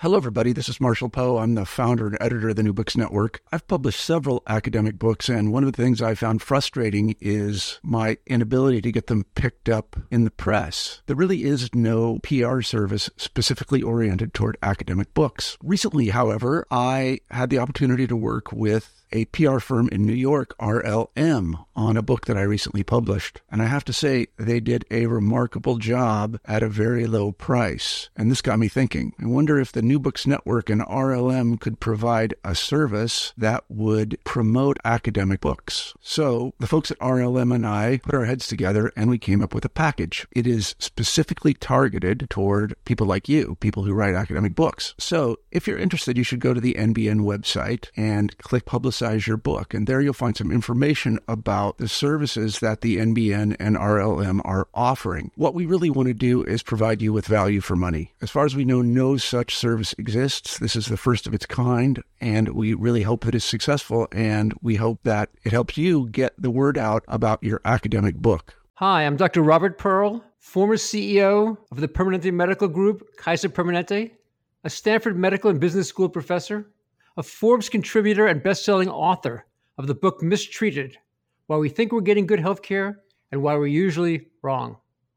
Hello, everybody. This is Marshall Poe. I'm the founder and editor of the New Books Network. I've published several academic books, and one of the things I found frustrating is my inability to get them picked up in the press. There really is no PR service specifically oriented toward academic books. Recently, however, I had the opportunity to work with a PR firm in New York, RLM, on a book that I recently published. And I have to say, they did a remarkable job at a very low price. And this got me thinking. I wonder if the New Books Network and RLM could provide a service that would promote academic books. So the folks at RLM and I put our heads together and we came up with a package. It is specifically targeted toward people like you, people who write academic books. So if you're interested, you should go to the NBN website and click Publicize Your Book. And there you'll find some information about the services that the NBN and RLM are offering. What we really want to do is provide you with value for money. As far as we know, no such service exists. This is the first of its kind, and we really hope that it's successful, and we hope that it helps you get the word out about your academic book. Hi, I'm Dr. Robert Pearl, former CEO of the Permanente Medical Group, Kaiser Permanente, a Stanford Medical and Business School professor, a Forbes contributor and best-selling author of the book Mistreated, Why We Think We're Getting Good Healthcare and Why We're Usually Wrong.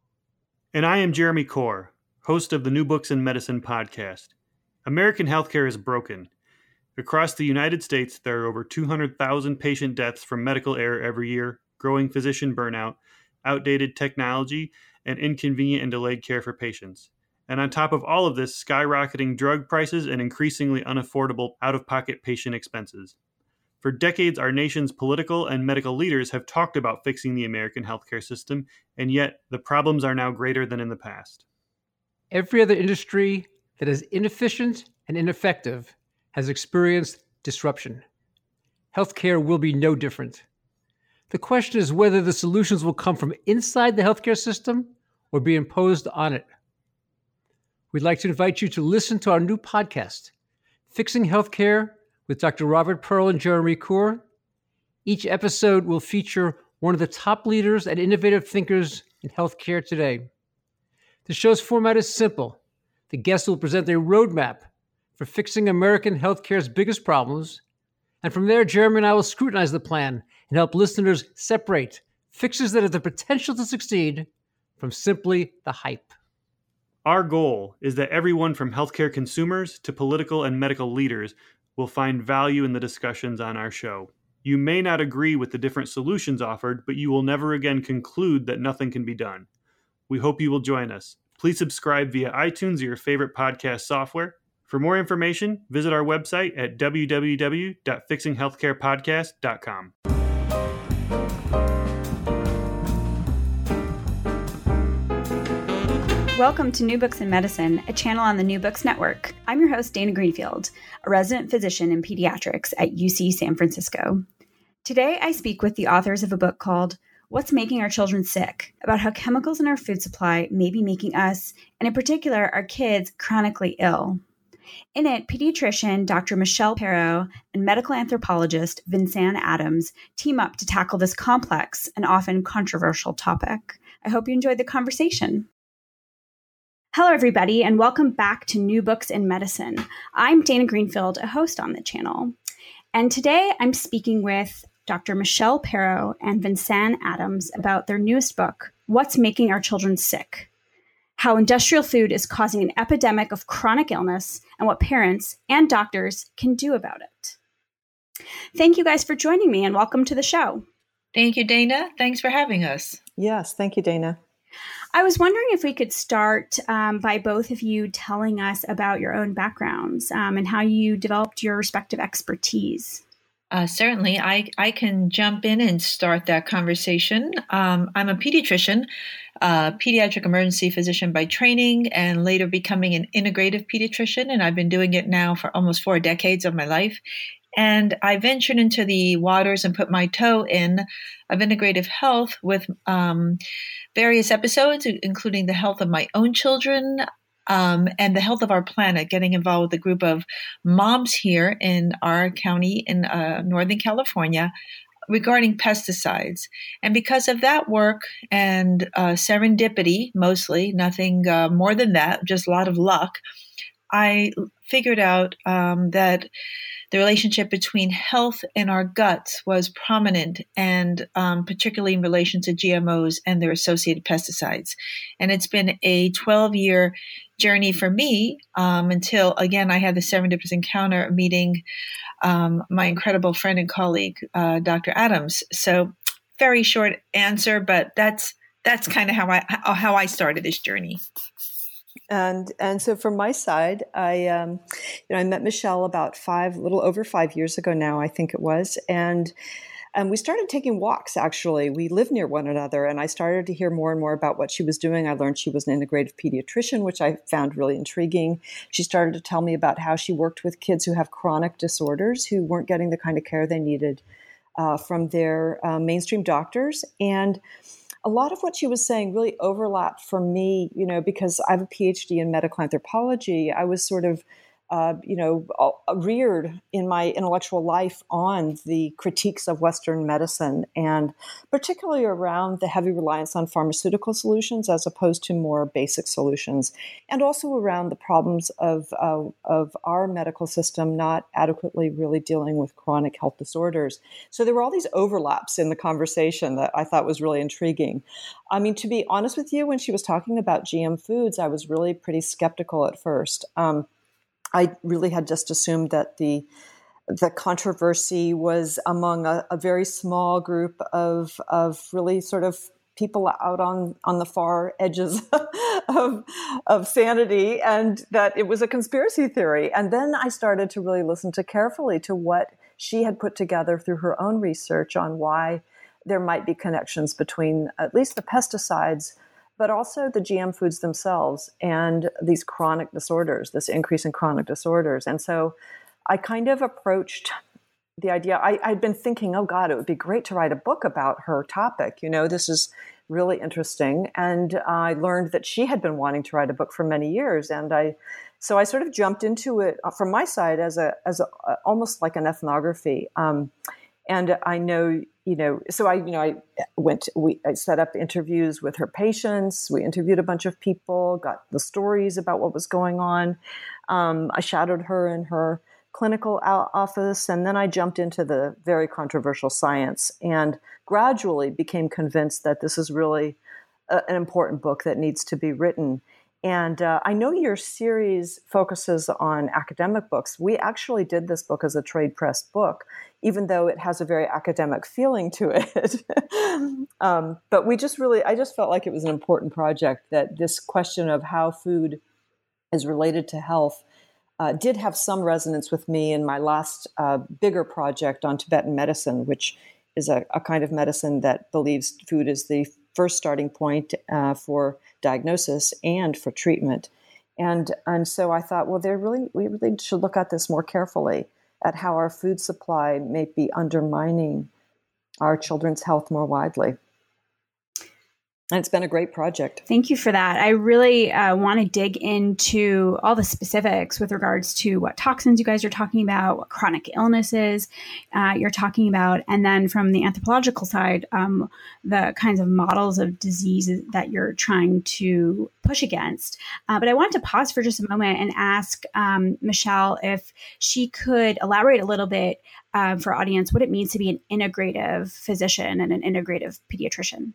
And I am Jeremy Corr, host of the New Books in Medicine podcast. American healthcare is broken. Across the United States, there are over 200,000 patient deaths from medical error every year, growing physician burnout, outdated technology, and inconvenient and delayed care for patients. And on top of all of this, skyrocketing drug prices and increasingly unaffordable out-of-pocket patient expenses. For decades, our nation's political and medical leaders have talked about fixing the American healthcare system, and yet the problems are now greater than in the past. Every other industry that is inefficient and ineffective has experienced disruption. Healthcare will be no different. The question is whether the solutions will come from inside the healthcare system or be imposed on it. We'd like to invite you to listen to our new podcast, Fixing Healthcare with Dr. Robert Pearl and Jeremy Corr. Each episode will feature one of the top leaders and innovative thinkers in healthcare today. The show's format is simple. The guests will present a roadmap for fixing American healthcare's biggest problems. And from there, Jeremy and I will scrutinize the plan and help listeners separate fixes that have the potential to succeed from simply the hype. Our goal is that everyone from healthcare consumers to political and medical leaders will find value in the discussions on our show. You may not agree with the different solutions offered, but you will never again conclude that nothing can be done. We hope you will join us. Please subscribe via iTunes or your favorite podcast software. For more information, visit our website at www.fixinghealthcarepodcast.com. Welcome to New Books in Medicine, a channel on the New Books Network. I'm your host, Dana Greenfield, a resident physician in pediatrics at UC San Francisco. Today, I speak with the authors of a book called What's Making Our Children Sick, about how chemicals in our food supply may be making us, and in particular, our kids, chronically ill. In it, pediatrician Dr. Michelle Perot and medical anthropologist Vinsanne Adams team up to tackle this complex and often controversial topic. I hope you enjoyed the conversation. Hello, everybody, and welcome back to New Books in Medicine. I'm Dana Greenfield, a host on the channel. And today I'm speaking with Dr. Michelle Perot and Vinsanne Adams about their newest book, What's Making Our Children Sick? How industrial food is causing an epidemic of chronic illness and what parents and doctors can do about it. Thank you guys for joining me and welcome to the show. Thank you, Dana. Thanks for having us. Yes, thank you, Dana. I was wondering if we could start by both of you telling us about your own backgrounds and how you developed your respective expertise. Certainly, I can jump in and start that conversation. I'm a pediatrician, pediatric emergency physician by training, and later becoming an integrative pediatrician. And I've been doing it now for almost 4 decades of my life. And I ventured into the waters and put my toe in of integrative health with various episodes, including the health of my own children and the health of our planet, getting involved with a group of moms here in our county in Northern California regarding pesticides. And because of that work and serendipity, mostly, nothing more than that, just a lot of luck, I figured out that the relationship between health and our guts was prominent, and particularly in relation to GMOs and their associated pesticides. And it's been a 12-year journey for me until, again, I had the serendipitous encounter meeting my incredible friend and colleague, Dr. Adams. So very short answer, but that's kind of how I started this journey. And so from my side, I met Michelle about a little over 5 years ago now, I think it was. And we started taking walks, actually. We live near one another, and I started to hear more and more about what she was doing. I learned she was an integrative pediatrician, which I found really intriguing. She started to tell me about how she worked with kids who have chronic disorders who weren't getting the kind of care they needed from their mainstream doctors. And a lot of what she was saying really overlapped for me, because I have a PhD in medical anthropology. I was sort of, reared in my intellectual life on the critiques of Western medicine, and particularly around the heavy reliance on pharmaceutical solutions as opposed to more basic solutions, and also around the problems of our medical system not adequately really dealing with chronic health disorders. So there were all these overlaps in the conversation that I thought was really intriguing. I mean, to be honest with you, when she was talking about GM foods, I was really pretty skeptical at first. I really had just assumed that the controversy was among a very small group of really sort of people out on the far edges of sanity, and that it was a conspiracy theory. And then I started to really listen carefully to what she had put together through her own research on why there might be connections between at least the pesticides, but also the GM foods themselves and these chronic disorders, this increase in chronic disorders. And so I kind of approached the idea. I'd been thinking, oh God, it would be great to write a book about her topic. This is really interesting. And I learned that she had been wanting to write a book for many years. And so I sort of jumped into it from my side as almost like an ethnography. And I know, so I set up interviews with her patients. We interviewed a bunch of people, got the stories about what was going on. I shadowed her in her clinical office, and then I jumped into the very controversial science and gradually became convinced that this is really an important book that needs to be written. And I know your series focuses on academic books. We actually did this book as a trade press book, even though it has a very academic feeling to it. But I just felt like it was an important project, that this question of how food is related to health did have some resonance with me in my last bigger project on Tibetan medicine, which is a kind of medicine that believes food is the first starting point for diagnosis and for treatment. And so I thought, well, we really should look at this more carefully, at how our food supply may be undermining our children's health more widely. And it's been a great project. Thank you for that. I really want to dig into all the specifics with regards to what toxins you guys are talking about, what chronic illnesses you're talking about, and then from the anthropological side, the kinds of models of diseases that you're trying to push against. But I wanted to pause for just a moment and ask Michelle if she could elaborate a little bit for our audience what it means to be an integrative physician and an integrative pediatrician.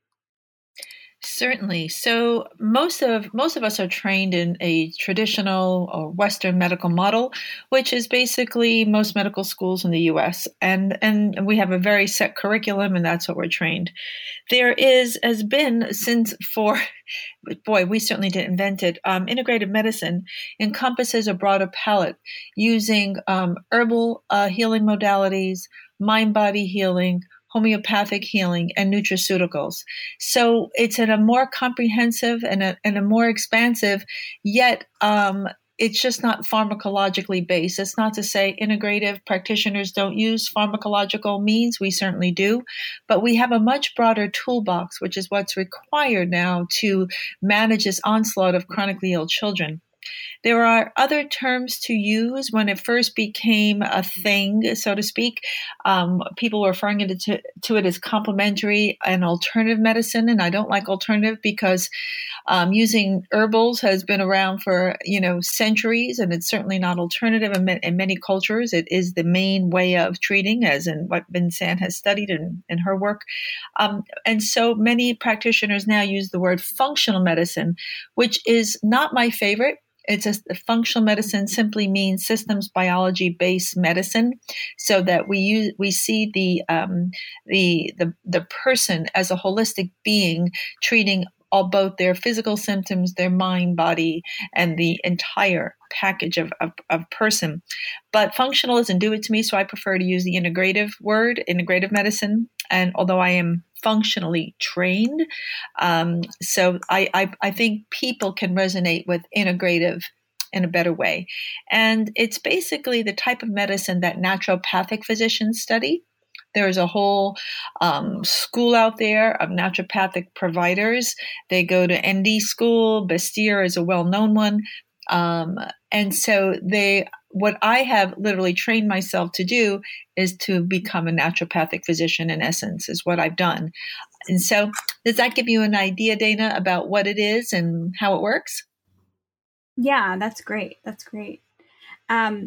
Certainly. So most of us are trained in a traditional or Western medical model, which is basically most medical schools in the U.S. And we have a very set curriculum, and that's what we're trained. There has been since we certainly didn't invent it. Integrative medicine encompasses a broader palette using herbal healing modalities, mind-body healing, homeopathic healing, and nutraceuticals. So it's in a more comprehensive and a more expansive, yet it's just not pharmacologically based. It's not to say integrative practitioners don't use pharmacological means. We certainly do. But we have a much broader toolbox, which is what's required now to manage this onslaught of chronically ill children. There are other terms to use. When it first became a thing, so to speak, people were referring to it as complementary and alternative medicine. And I don't like alternative because using herbals has been around for, centuries, and it's certainly not alternative in many cultures. It is the main way of treating, as in what Vincent has studied in her work. And so many practitioners now use the word functional medicine, which is not my favorite. It's functional medicine simply means systems biology based medicine, so that we see the person as a holistic being, treating both their physical symptoms, their mind, body, and the entire package of person. But functional doesn't do it to me, so I prefer to use the integrative word, integrative medicine. And although I am functionally trained, so I think people can resonate with integrative in a better way. And it's basically the type of medicine that naturopathic physicians study. There's a whole school out there of naturopathic providers. They go to ND school. Bastyr is a well-known one. And so what I have literally trained myself to do is to become a naturopathic physician, in essence, is what I've done. And so does that give you an idea, Dana, about what it is and how it works? Yeah, that's great. That's great. I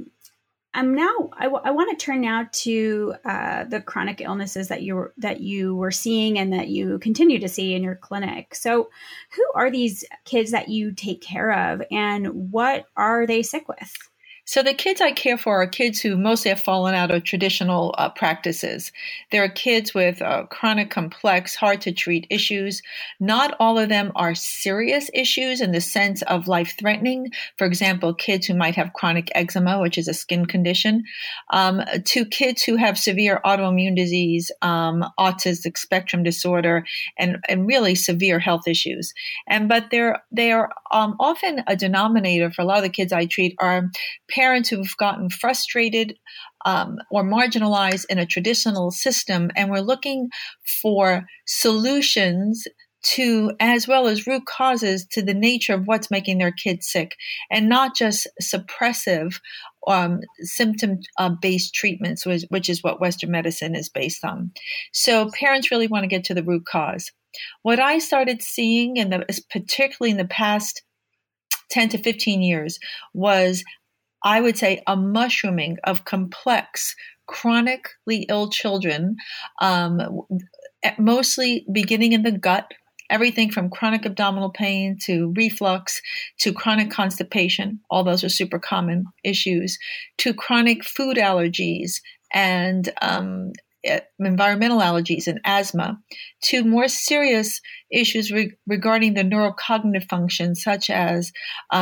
want to turn now to the chronic illnesses that you were seeing and that you continue to see in your clinic. So who are these kids that you take care of, and what are they sick with? So the kids I care for are kids who mostly have fallen out of traditional practices. There are kids with chronic, complex, hard to treat issues. Not all of them are serious issues in the sense of life-threatening. For example, kids who might have chronic eczema, which is a skin condition, to kids who have severe autoimmune disease, autistic spectrum disorder, and really severe health issues. But they are often a denominator for a lot of the kids I treat are parents who've gotten frustrated or marginalized in a traditional system, and we're looking for solutions to, as well as root causes to the nature of what's making their kids sick, and not just suppressive symptom-based treatments, which is what Western medicine is based on. So parents really want to get to the root cause. What I started seeing, particularly in the past 10 to 15 years, was, I would say, a mushrooming of complex, chronically ill children, mostly beginning in the gut, everything from chronic abdominal pain to reflux to chronic constipation. All those are super common issues, to chronic food allergies and environmental allergies and asthma, to more serious issues regarding the neurocognitive functions, such as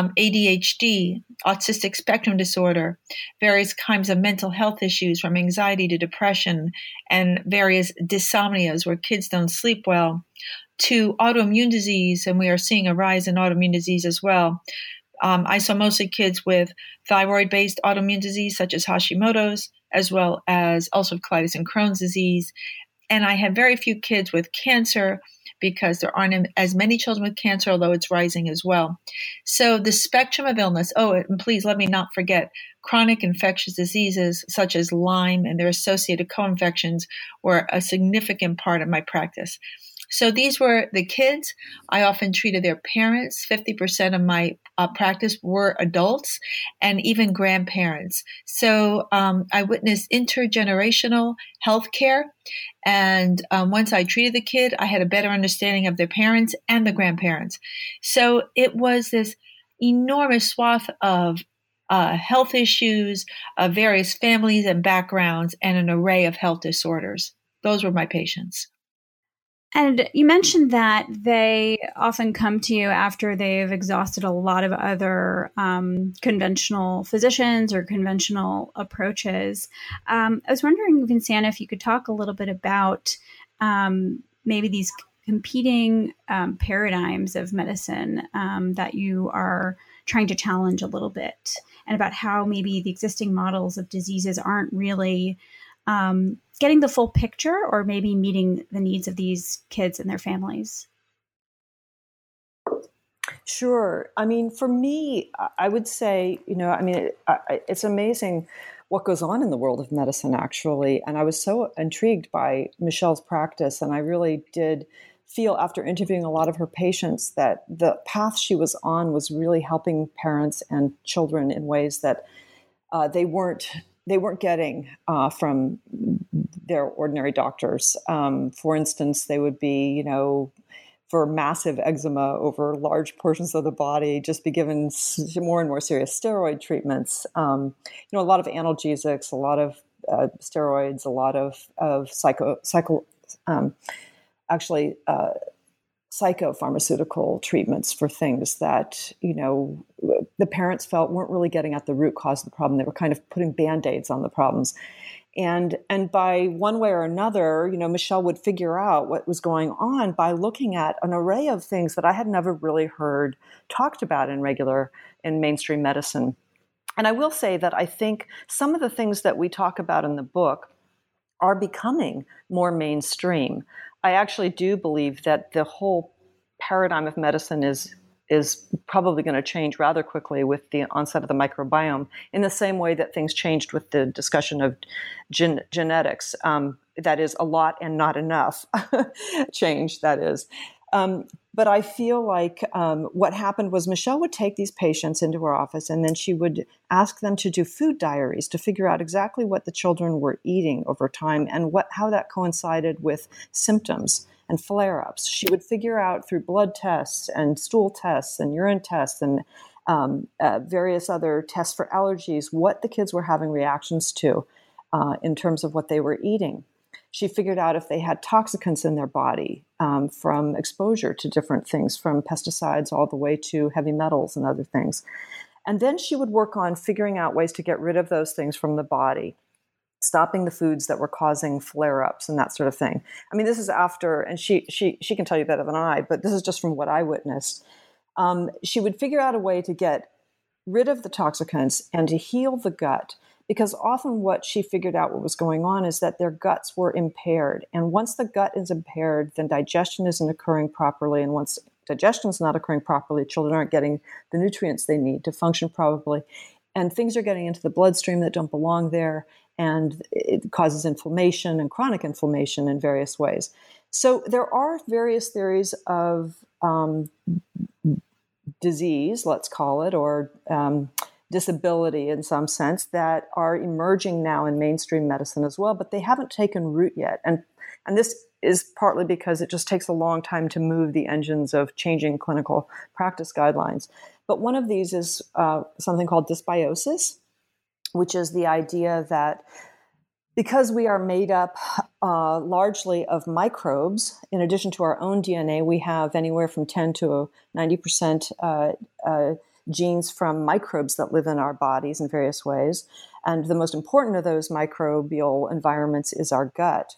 ADHD, autistic spectrum disorder, various kinds of mental health issues from anxiety to depression, and various dysomnias where kids don't sleep well, to autoimmune disease, and we are seeing a rise in autoimmune disease as well. I saw mostly kids with thyroid-based autoimmune disease, such as Hashimoto's, as well as ulcerative colitis and Crohn's disease. And I had very few kids with cancer because there aren't as many children with cancer, although it's rising as well. So the spectrum of illness, and please let me not forget, chronic infectious diseases such as Lyme and their associated co-infections were a significant part of my practice. So these were the kids. I often treated their parents. 50% of my practice were adults and even grandparents. So I witnessed intergenerational healthcare. And once I treated the kid, I had a better understanding of their parents and the grandparents. So it was this enormous swath of health issues of various families and backgrounds and an array of health disorders. Those were my patients. And you mentioned that they often come to you after they've exhausted a lot of other conventional physicians or conventional approaches. I was wondering, Vincent, if you could talk a little bit about maybe these competing paradigms of medicine that you are trying to challenge a little bit, and about how maybe the existing models of diseases aren't really getting the full picture or maybe meeting the needs of these kids and their families. Sure. I mean, for me, I would say, it's amazing what goes on in the world of medicine, actually. And I was so intrigued by Michelle's practice. And I really did feel, after interviewing a lot of her patients, that the path she was on was really helping parents and children in ways that they weren't getting from their ordinary doctors. For instance, they would be, for massive eczema over large portions of the body, just be given more and more serious steroid treatments. A lot of analgesics, a lot of steroids, a lot of psychopharmaceutical treatments for things that, the parents felt weren't really getting at the root cause of the problem. They were kind of putting Band-Aids on the problems. And by one way or another, Michelle would figure out what was going on by looking at an array of things that I had never really heard talked about in mainstream medicine. And I will say that I think some of the things that we talk about in the book are becoming more mainstream. I actually do believe that the whole paradigm of medicine is probably going to change rather quickly with the onset of the microbiome, in the same way that things changed with the discussion of genetics. That is a lot and not enough change, that is. But I feel like what happened was Michelle would take these patients into her office, and then she would ask them to do food diaries to figure out exactly what the children were eating over time and how that coincided with symptoms and flare-ups. She would figure out through blood tests and stool tests and urine tests and various other tests for allergies what the kids were having reactions to in terms of what they were eating. She figured out if they had toxicants in their body from exposure to different things, from pesticides all the way to heavy metals and other things. And then she would work on figuring out ways to get rid of those things from the body, stopping the foods that were causing flare-ups and that sort of thing. I mean, this is after, and she can tell you better than I, but this is just from what I witnessed. She would figure out a way to get rid of the toxicants and to heal the gut, because often what she figured out what was going on is that their guts were impaired. And once the gut is impaired, then digestion isn't occurring properly. And once digestion is not occurring properly, children aren't getting the nutrients they need to function properly. And things are getting into the bloodstream that don't belong there. And it causes inflammation and chronic inflammation in various ways. So there are various theories of disease, let's call it, or disability in some sense, that are emerging now in mainstream medicine as well, but they haven't taken root yet. And this is partly because it just takes a long time to move the engines of changing clinical practice guidelines. But one of these is something called dysbiosis, which is the idea that because we are made up largely of microbes, in addition to our own DNA, we have anywhere from 10 to 90% genes from microbes that live in our bodies in various ways. And the most important of those microbial environments is our gut.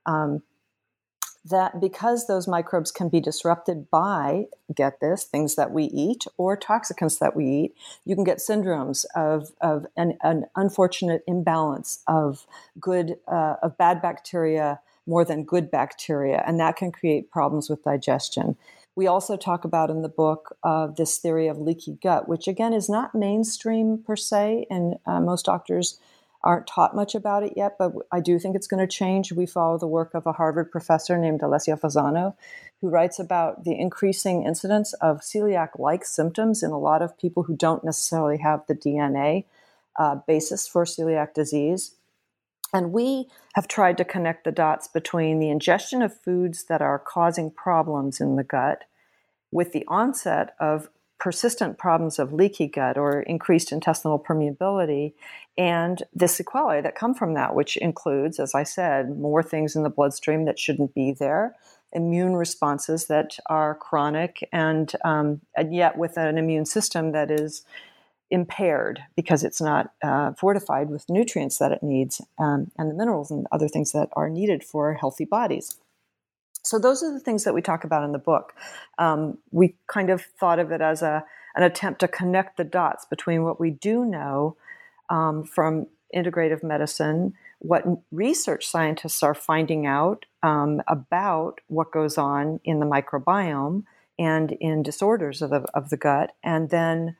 That because those microbes can be disrupted by, get this, things that we eat or toxicants that we eat, you can get syndromes of an unfortunate imbalance of bad bacteria more than good bacteria, and that can create problems with digestion. We also talk about in the book this theory of leaky gut, which again is not mainstream per se, and most doctors aren't taught much about it yet, but I do think it's going to change. We follow the work of a Harvard professor named Alessia Fasano, who writes about the increasing incidence of celiac-like symptoms in a lot of people who don't necessarily have the DNA basis for celiac disease. And we have tried to connect the dots between the ingestion of foods that are causing problems in the gut with the onset of persistent problems of leaky gut or increased intestinal permeability and the sequelae that come from that, which includes, as I said, more things in the bloodstream that shouldn't be there, immune responses that are chronic, and yet with an immune system that is impaired because it's not fortified with nutrients that it needs and the minerals and other things that are needed for healthy bodies. So those are the things that we talk about in the book. We kind of thought of it as an attempt to connect the dots between what we do know from integrative medicine, what research scientists are finding out about what goes on in the microbiome and in disorders of the gut, and then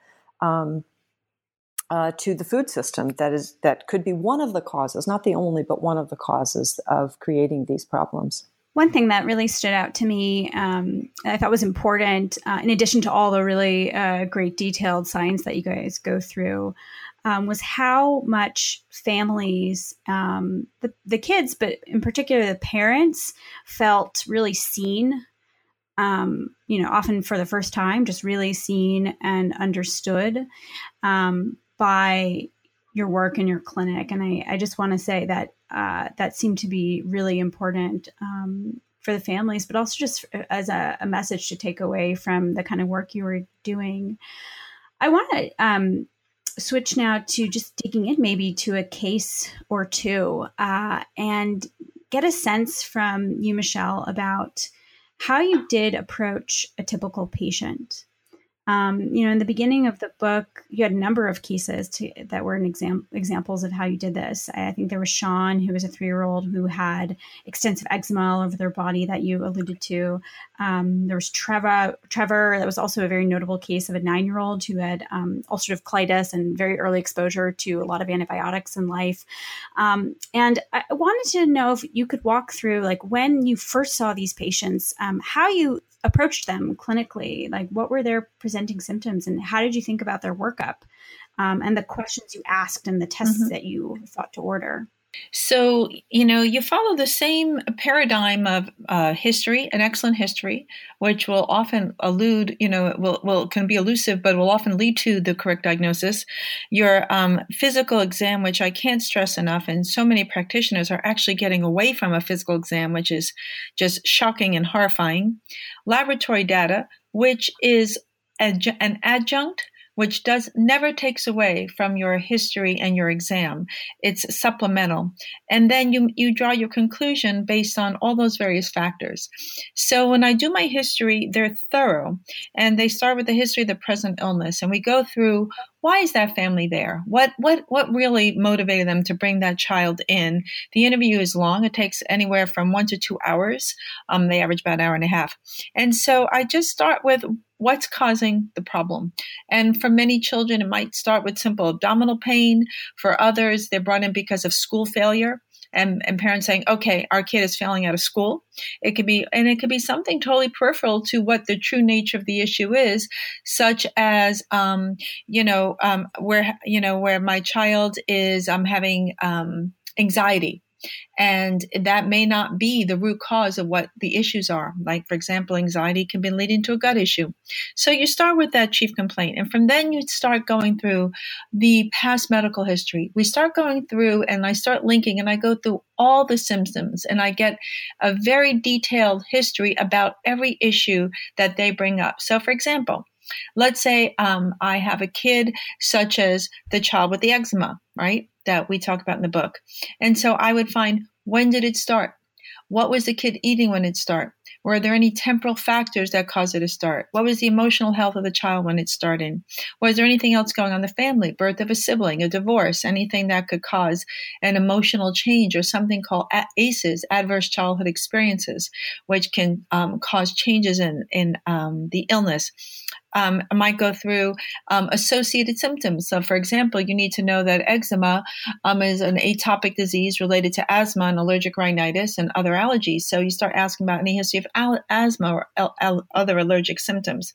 to the food system that could be one of the causes, not the only, but one of the causes of creating these problems. One thing that really stood out to me, I thought was important, in addition to all the really great detailed science that you guys go through, was how much families, the kids, but in particular the parents, felt really seen, often for the first time, just really seen and understood by your work in your clinic. And I just want to say that that seemed to be really important for the families, but also just as a message to take away from the kind of work you were doing. I want to switch now to just digging in maybe to a case or two and get a sense from you, Michelle, about how you did approach a typical patient. In the beginning of the book, you had a number of cases that were examples of how you did this. I think there was Sean, who was a 3-year-old who had extensive eczema all over their body that you alluded to. There was Trevor. That was also a very notable case of a 9-year-old who had ulcerative colitis and very early exposure to a lot of antibiotics in life. And I wanted to know if you could walk through, like, when you first saw these patients, how you approached them clinically, like what were their presenting symptoms and how did you think about their workup, and the questions you asked and the tests that you thought to order? So, you follow the same paradigm of history, an excellent history, which will often allude, can be elusive, but will often lead to the correct diagnosis. Your physical exam, which I can't stress enough, and so many practitioners are actually getting away from a physical exam, which is just shocking and horrifying. Laboratory data, which is an adjunct, which never takes away from your history and your exam. It's supplemental. And then you draw your conclusion based on all those various factors. So when I do my history, they're thorough, and they start with the history of the present illness. And we go through, why is that family there? What really motivated them to bring that child in? The interview is long. It takes anywhere from 1 to 2 hours. They average about an hour and a half. And so I just start with what's causing the problem. And for many children, it might start with simple abdominal pain. For others, they're brought in because of school failure. And parents saying, okay, our kid is failing out of school. It could be something totally peripheral to what the true nature of the issue is, such as, where my child is having anxiety. And that may not be the root cause of what the issues are. Like, for example, anxiety can be leading to a gut issue. So you start with that chief complaint. And from then you start going through the past medical history. We start going through and I start linking and I go through all the symptoms and I get a very detailed history about every issue that they bring up. So, for example, let's say I have a kid such as the child with the eczema, right, that we talk about in the book. And so I would find, when did it start? What was the kid eating when it started? Were there any temporal factors that caused it to start? What was the emotional health of the child when it started? Was there anything else going on in the family? Birth of a sibling, a divorce, anything that could cause an emotional change, or something called ACEs, adverse childhood experiences, which can cause changes in the illness. I might go through associated symptoms. So, for example, you need to know that eczema is an atopic disease related to asthma and allergic rhinitis and other allergies. So you start asking about any history of asthma or other allergic symptoms.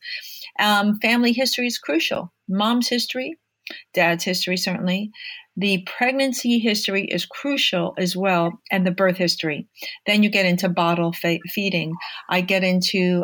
Family history is crucial. Mom's history, dad's history, certainly. The pregnancy history is crucial as well, and the birth history. Then you get into bottle feeding. I get into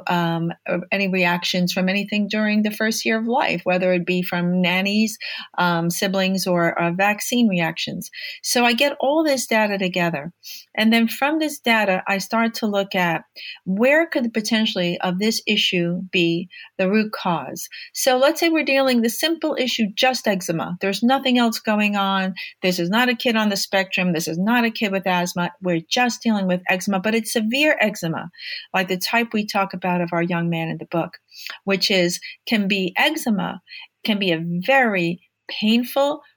any reactions from anything during the first year of life, whether it be from nannies, siblings, or vaccine reactions. So I get all this data together. And then from this data, I start to look at where could the potentially of this issue be the root cause. So let's say we're dealing the simple issue, just eczema. There's nothing else going on. This is not a kid on the spectrum. This is not a kid with asthma. We're just dealing with eczema, but it's severe eczema, like the type we talk about of our young man in the book, which can be eczema, can be a very painful,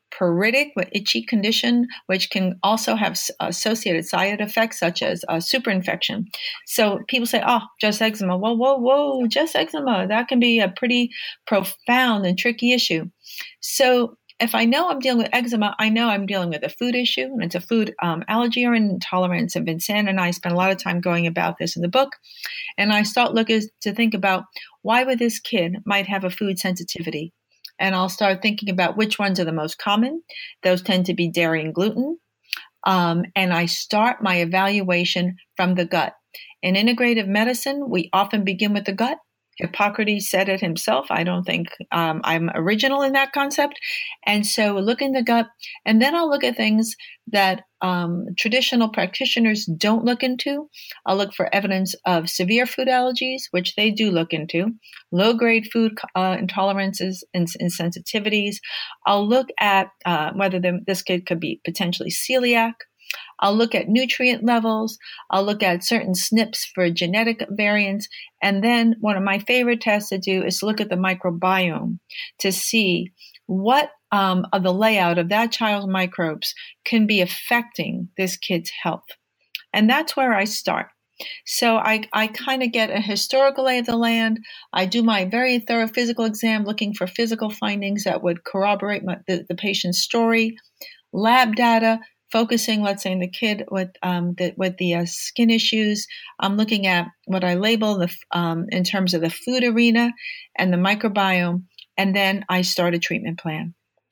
pruritic, with itchy condition, which can also have associated side effects such as superinfection. So people say, oh, just eczema. Whoa, just eczema. That can be a pretty profound and tricky issue. So if I know I'm dealing with eczema, I know I'm dealing with a food issue, and it's a food allergy or intolerance. And Vincent and I spend a lot of time going about this in the book. And I start looking to think about why would this kid might have a food sensitivity. And I'll start thinking about which ones are the most common. Those tend to be dairy and gluten. And I start my evaluation from the gut. In integrative medicine, we often begin with the gut. Hippocrates said it himself. I don't think I'm original in that concept. And so look in the gut, and then I'll look at things that traditional practitioners don't look into. I'll look for evidence of severe food allergies, which they do look into, low-grade food intolerances and sensitivities. I'll look at whether this kid could be potentially celiac. I'll look at nutrient levels. I'll look at certain SNPs for genetic variants. And then one of my favorite tests to do is look at the microbiome to see what of the layout of that child's microbes can be affecting this kid's health. And that's where I start. So I kind of get a historical lay of the land. I do my very thorough physical exam, looking for physical findings that would corroborate the patient's story, lab data, focusing, let's say, in the kid with the skin issues. I'm looking at what I label in terms of the food arena and the microbiome, and then I start a treatment plan.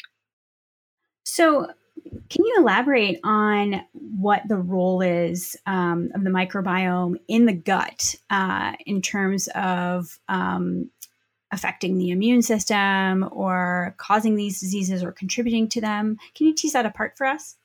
So can you elaborate on what the role is of the microbiome in the gut in terms of affecting the immune system or causing these diseases or contributing to them? Can you tease that apart for us?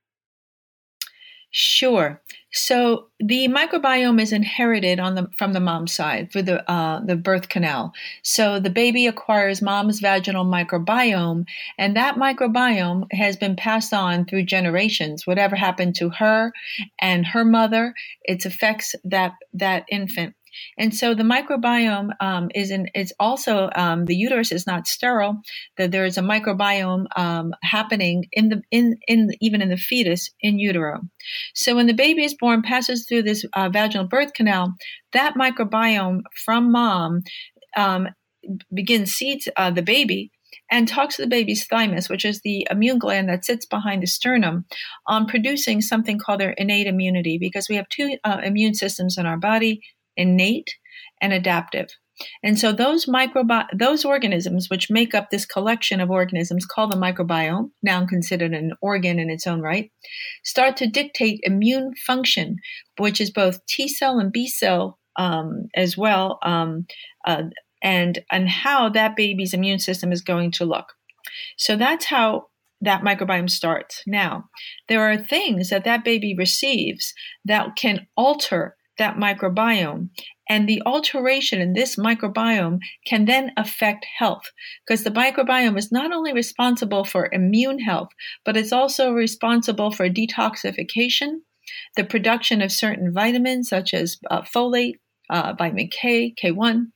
Sure. So the microbiome is inherited from the mom's side through the birth canal. So the baby acquires mom's vaginal microbiome, and that microbiome has been passed on through generations. Whatever happened to her and her mother, it affects that infant. And so the microbiome is also the uterus is not sterile. That there is a microbiome happening even in the fetus in utero. So when the baby is born, passes through this vaginal birth canal, that microbiome from mom seeds the baby and talks to the baby's thymus, which is the immune gland that sits behind the sternum, on producing something called their innate immunity, because we have two immune systems in our body: innate and adaptive. And so those organisms, which make up this collection of organisms called the microbiome, now considered an organ in its own right, start to dictate immune function, which is both T cell and B cell as well, and how that baby's immune system is going to look. So that's how that microbiome starts. Now, there are things that baby receives that can alter that microbiome, and the alteration in this microbiome can then affect health, because the microbiome is not only responsible for immune health, but it's also responsible for detoxification, the production of certain vitamins such as folate, vitamin K, K1,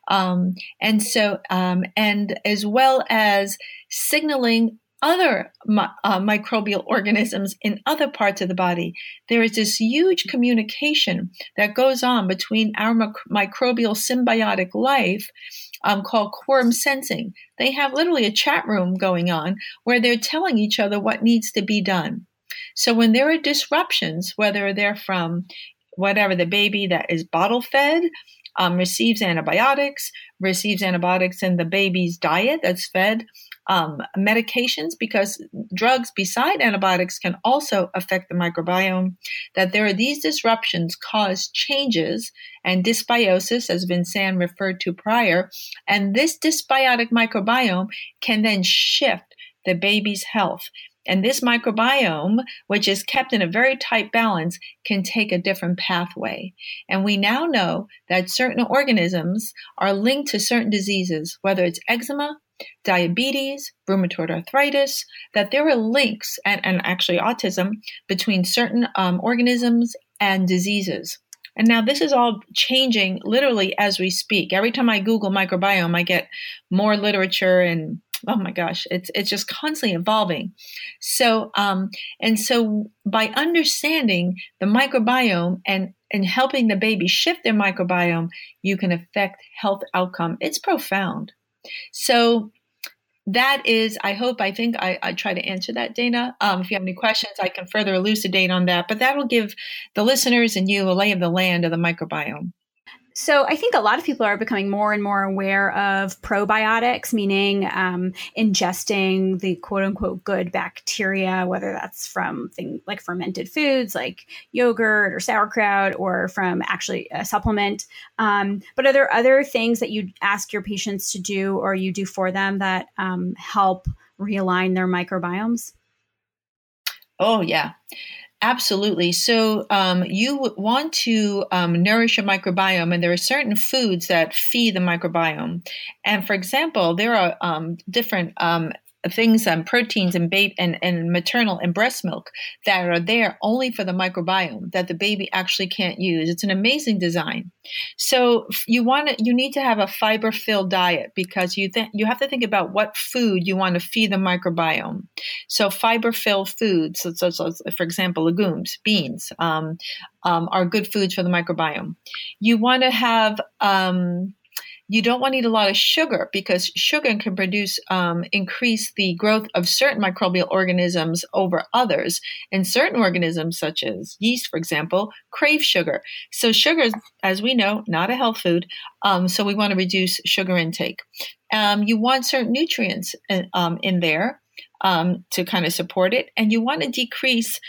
and as well as signaling other microbial organisms in other parts of the body. There is this huge communication that goes on between our microbial symbiotic life called quorum sensing. They have literally a chat room going on where they're telling each other what needs to be done. So when there are disruptions, whether they're from the baby that is bottle fed, receives antibiotics in the baby's diet that's fed, medications, because drugs beside antibiotics can also affect the microbiome, that there are these disruptions cause changes and dysbiosis, as Vincent referred to prior, and this dysbiotic microbiome can then shift the baby's health. And this microbiome, which is kept in a very tight balance, can take a different pathway. And we now know that certain organisms are linked to certain diseases, whether it's eczema, diabetes, rheumatoid arthritis, that there are links, and actually autism, between certain organisms and diseases. And now this is all changing literally as we speak. Every time I Google microbiome, I get more literature and oh my gosh, it's just constantly evolving. So, and so by understanding the microbiome and helping the baby shift their microbiome, you can affect health outcome. It's profound. So that is, I think I try to answer that, Dana. If you have any questions, I can further elucidate on that, but that'll give the listeners and you a lay of the land of the microbiome. So I think a lot of people are becoming more and more aware of probiotics, meaning ingesting the quote unquote good bacteria, whether that's from things like fermented foods like yogurt or sauerkraut, or from actually a supplement. But are there other things that you ask your patients to do or you do for them that help realign their microbiomes? Oh, yeah. Absolutely. So you want to nourish your microbiome, and there are certain foods that feed the microbiome. And for example, there are different things, proteins and maternal and breast milk that are there only for the microbiome that the baby actually can't use. It's an amazing design. So you need to have a fiber-filled diet, because you have to think about what food you want to feed the microbiome. So fiber-filled foods, so for example, legumes, beans, are good foods for the microbiome. You want to have you don't want to eat a lot of sugar, because sugar can increase the growth of certain microbial organisms over others. And certain organisms, such as yeast, for example, crave sugar. So sugar is, as we know, not a health food. So we want to reduce sugar intake. You want certain nutrients in there to kind of support it. And you want to decrease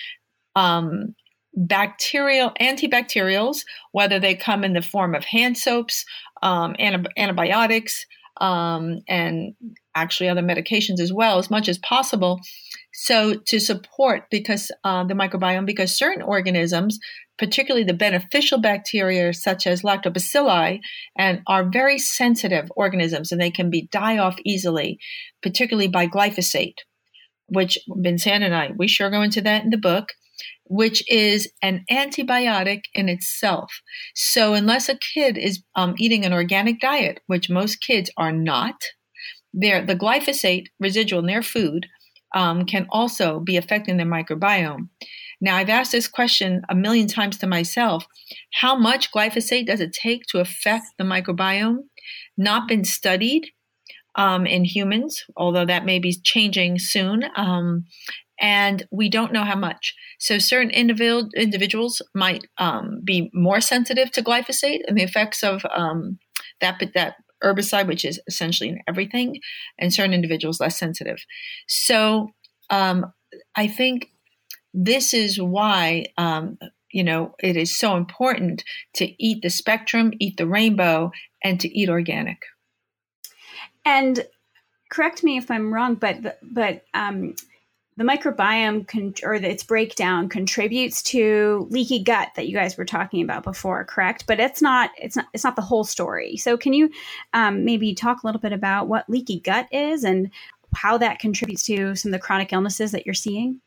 antibacterials, whether they come in the form of hand soaps, antibiotics, and actually other medications as well, as much as possible. So to support the microbiome, because certain organisms, particularly the beneficial bacteria such as lactobacilli, and are very sensitive organisms, and they can die off easily, particularly by glyphosate, which Vincent and we sure go into that in the book, which is an antibiotic in itself. So unless a kid is eating an organic diet, which most kids are not, the glyphosate residual in their food can also be affecting their microbiome. Now, I've asked this question a million times to myself: how much glyphosate does it take to affect the microbiome? Not been studied in humans, although that may be changing soon. And we don't know how much. So certain individuals might be more sensitive to glyphosate and the effects of that herbicide, which is essentially in everything, and certain individuals less sensitive. So I think this is why it is so important to eat the spectrum, eat the rainbow, and to eat organic. And correct me if I'm wrong, but the microbiome or its breakdown contributes to leaky gut that you guys were talking about before, correct? But it's not the whole story. So can you maybe talk a little bit about what leaky gut is and how that contributes to some of the chronic illnesses that you're seeing?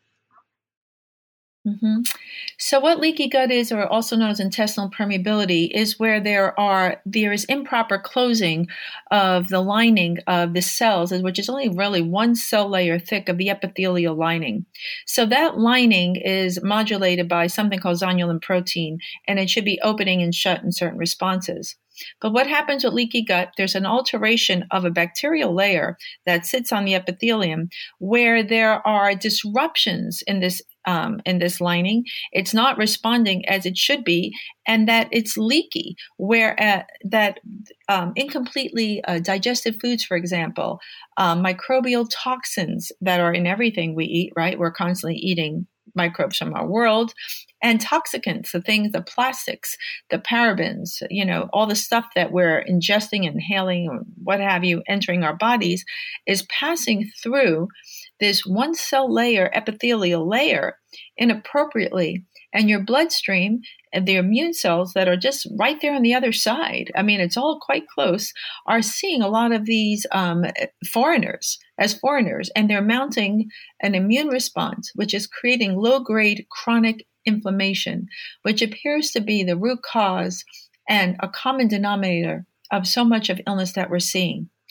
Mm-hmm. So what leaky gut is, or also known as intestinal permeability, is where there is improper closing of the lining of the cells, which is only really one cell layer thick of the epithelial lining. So that lining is modulated by something called zonulin protein, and it should be opening and shut in certain responses. But what happens with leaky gut, there's an alteration of a bacterial layer that sits on the epithelium, where there are disruptions in this lining. It's not responding as it should be, and that it's leaky, where incompletely digested foods, for example, microbial toxins that are in everything we eat, right? We're constantly eating microbes from our world, and toxicants, the plastics, the parabens, all the stuff that we're ingesting, inhaling, or what have you, entering our bodies, is passing through this one cell layer, epithelial layer, inappropriately. And your bloodstream and the immune cells that are just right there on the other side, I mean, it's all quite close, are seeing a lot of these foreigners, and they're mounting an immune response, which is creating low-grade chronic inflammation, which appears to be the root cause and a common denominator of so much of illness that we're seeing.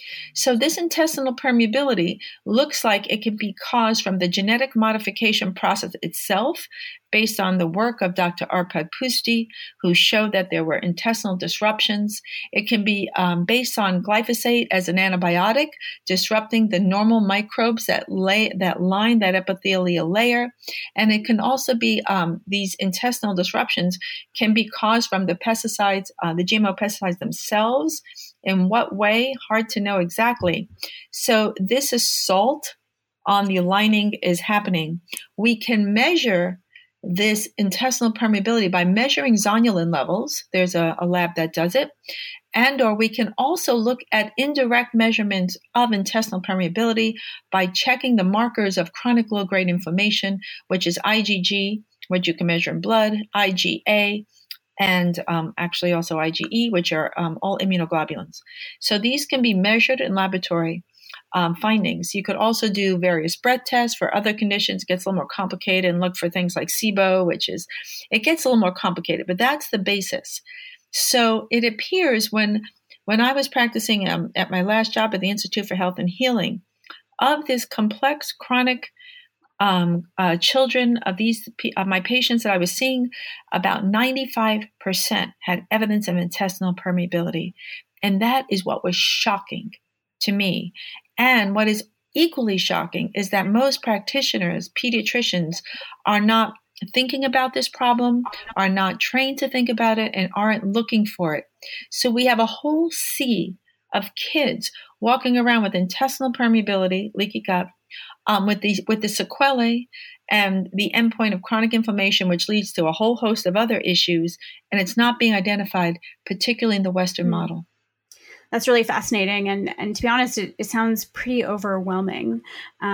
So this intestinal permeability looks like it can be caused from the genetic modification process itself, based on the work of Dr. Arpad Pusztai, who showed that there were intestinal disruptions. It can be based on glyphosate as an antibiotic, disrupting the normal microbes that line that epithelial layer. And it can also be these intestinal disruptions can be caused from the pesticides, the GMO pesticides themselves. In what way? Hard to know exactly. So this assault on the lining is happening. We can measure this intestinal permeability by measuring zonulin levels. There's a lab that does it. Or we can also look at indirect measurements of intestinal permeability by checking the markers of chronic low-grade inflammation, which is IgG, which you can measure in blood, IgA, and actually also IgE, which are all immunoglobulins. So these can be measured in laboratory findings. You could also do various breath tests for other conditions. It gets a little more complicated, and look for things like SIBO, it gets a little more complicated, but that's the basis. So it appears when I was practicing at my last job at the Institute for Health and Healing, of this complex chronic children of my patients that I was seeing, about 95% had evidence of intestinal permeability. And that is what was shocking to me. And what is equally shocking is that most practitioners, pediatricians, are not thinking about this problem, are not trained to think about it, and aren't looking for it. So we have a whole sea of kids walking around with intestinal permeability, leaky gut, with the sequelae and the endpoint of chronic inflammation, which leads to a whole host of other issues, and it's not being identified, particularly in the Western model. That's really fascinating. And to be honest, it sounds pretty overwhelming.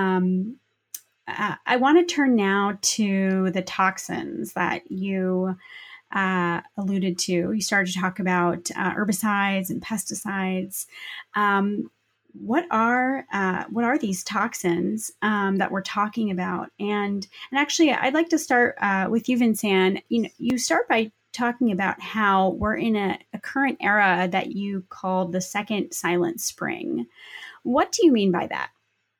I want to turn now to the toxins that you alluded to. You started to talk about herbicides and pesticides. What are these toxins that we're talking about? And actually, I'd like to start with you, Vincent. You start by talking about how we're in a current era that you called the second silent spring. What do you mean by that?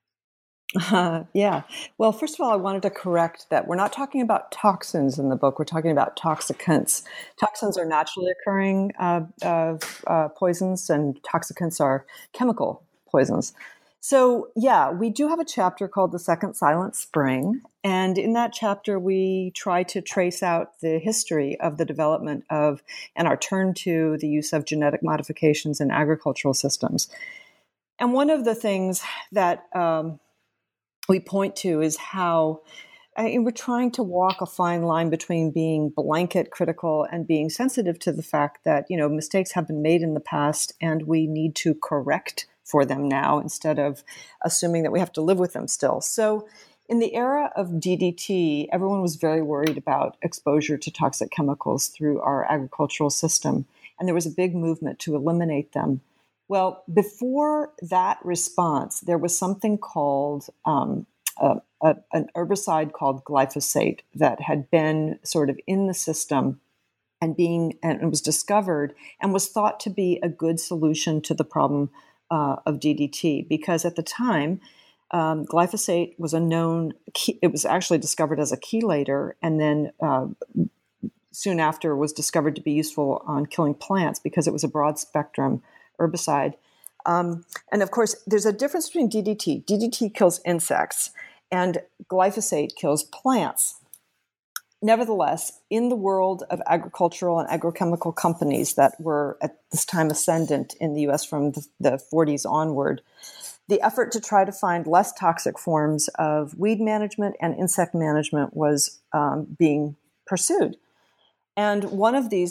Yeah. Well, first of all, I wanted to correct that we're not talking about toxins in the book. We're talking about toxicants. Toxins are naturally occurring poisons, and toxicants are chemical poisons. So, yeah, we do have a chapter called The Second Silent Spring. And in that chapter, we try to trace out the history of the development of and our turn to the use of genetic modifications in agricultural systems. And one of the things that we point to is how we're trying to walk a fine line between being blanket critical and being sensitive to the fact that, mistakes have been made in the past and we need to correct for them now instead of assuming that we have to live with them still. So in the era of DDT, everyone was very worried about exposure to toxic chemicals through our agricultural system, and there was a big movement to eliminate them. Well, before that response, there was something called an herbicide called glyphosate that had been sort of in the system and it was discovered and was thought to be a good solution to the problem of DDT, because at the time, glyphosate was it was actually discovered as a chelator, and then soon after was discovered to be useful on killing plants because it was a broad spectrum herbicide. And of course, there's a difference between DDT. DDT kills insects, and glyphosate kills plants. Nevertheless, in the world of agricultural and agrochemical companies that were at this time ascendant in the U.S. from the 40s onward, the effort to try to find less toxic forms of weed management and insect management was being pursued. And one of these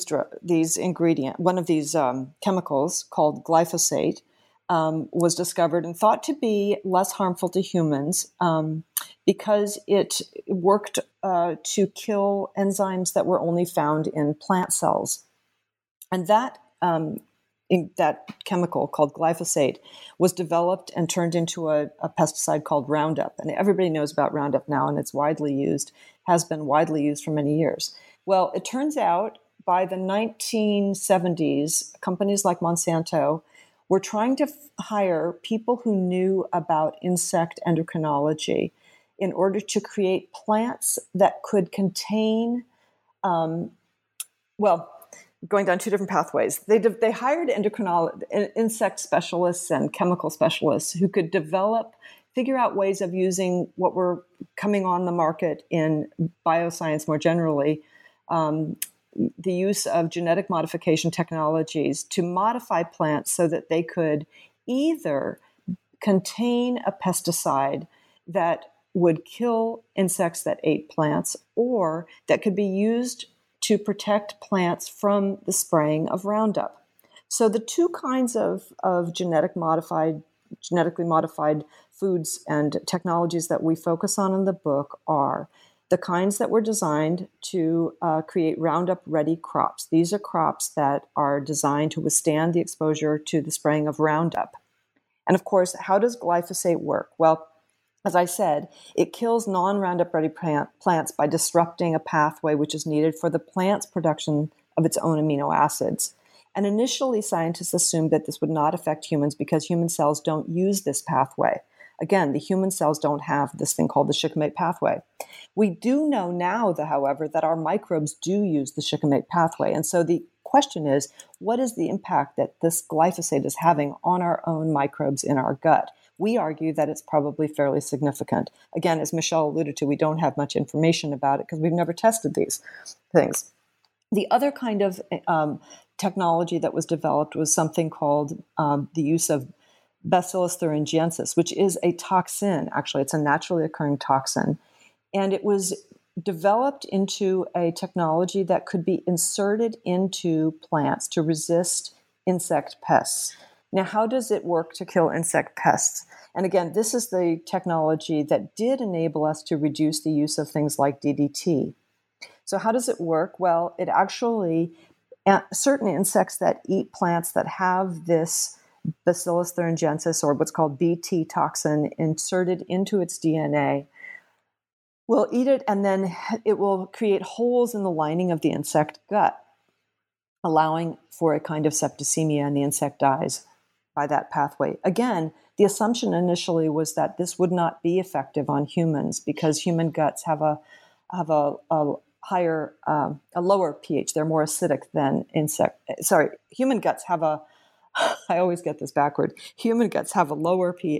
chemicals called glyphosate was discovered and thought to be less harmful to humans because it worked to kill enzymes that were only found in plant cells. And that chemical called glyphosate was developed and turned into a pesticide called Roundup. And everybody knows about Roundup now, and it's has been widely used for many years. Well, it turns out by the 1970s, companies like Monsanto were trying to hire people who knew about insect endocrinology in order to create plants that could contain, going down two different pathways. They hired insect specialists and chemical specialists who could figure out ways of using what were coming on the market in bioscience more generally, the use of genetic modification technologies to modify plants so that they could either contain a pesticide that would kill insects that ate plants, or that could be used to protect plants from the spraying of Roundup. So the two kinds of genetically modified foods and technologies that we focus on in the book are the kinds that were designed to create Roundup-ready crops. These are crops that are designed to withstand the exposure to the spraying of Roundup. And of course, how does glyphosate work? Well, as I said, it kills non-Roundup-ready plants by disrupting a pathway which is needed for the plant's production of its own amino acids. And initially, scientists assumed that this would not affect humans because human cells don't use this pathway. Again, the human cells don't have this thing called the shikimate pathway. We do know now, however, that our microbes do use the shikimate pathway. And so the question is, what is the impact that this glyphosate is having on our own microbes in our gut? We argue that it's probably fairly significant. Again, as Michelle alluded to, we don't have much information about it because we've never tested these things. The other kind of technology that was developed was something called the use of Bacillus thuringiensis, which is a toxin. Actually, it's a naturally occurring toxin. And it was developed into a technology that could be inserted into plants to resist insect pests. Now, how does it work to kill insect pests? And again, this is the technology that did enable us to reduce the use of things like DDT. So how does it work? Well, it actually, certain insects that eat plants that have this Bacillus thuringiensis, or what's called Bt toxin, inserted into its DNA, will eat it, and then it will create holes in the lining of the insect gut, allowing for a kind of septicemia, and the insect dies by that pathway. Again, the assumption initially was that this would not be effective on humans because human guts have a lower pH. They're more acidic than human guts have I always get this backward. Human guts have a lower pH.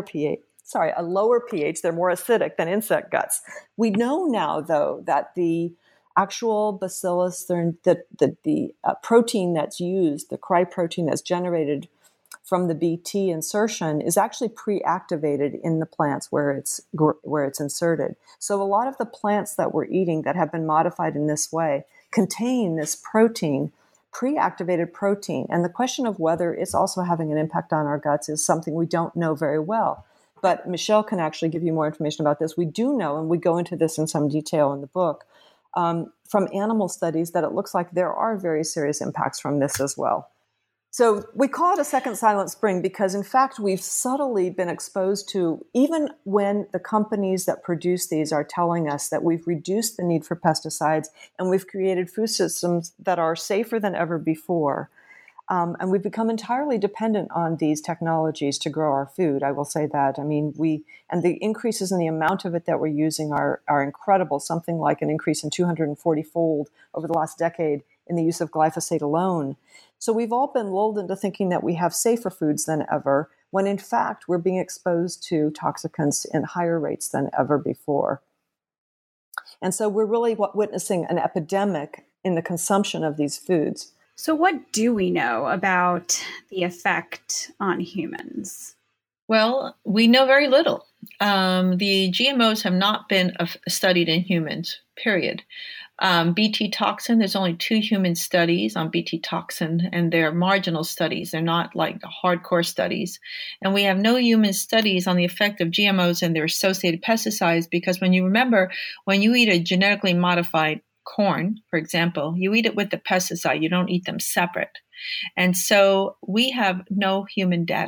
They're more acidic than insect guts. We know now, though, that the actual bacillus, the protein that's used, the cry protein that's generated from the Bt insertion, is actually pre-activated in the plants where it's inserted. So a lot of the plants that we're eating that have been modified in this way contain this protein, pre-activated protein. And the question of whether it's also having an impact on our guts is something we don't know very well. But Michelle can actually give you more information about this. We do know, and we go into this in some detail in the book, from animal studies, that it looks like there are very serious impacts from this as well. So we call it a second silent spring because, in fact, we've subtly been exposed to, even when the companies that produce these are telling us that we've reduced the need for pesticides and we've created food systems that are safer than ever before. And we've become entirely dependent on these technologies to grow our food. I will say that. I mean, and the increases in the amount of it that we're using are incredible, something like an increase in 240-fold over the last decade in the use of glyphosate alone. So we've all been lulled into thinking that we have safer foods than ever, when in fact we're being exposed to toxicants in higher rates than ever before. And so we're really witnessing an epidemic in the consumption of these foods. So what do we know about the effect on humans? Well, we know very little. The GMOs have not been studied in humans, period. Bt toxin, there's only 2 human studies on Bt toxin, and they're marginal studies. They're not like the hardcore studies. And we have no human studies on the effect of GMOs and their associated pesticides, because when you eat a genetically modified corn, for example, you eat it with the pesticide. You don't eat them separate. And so we have no human data.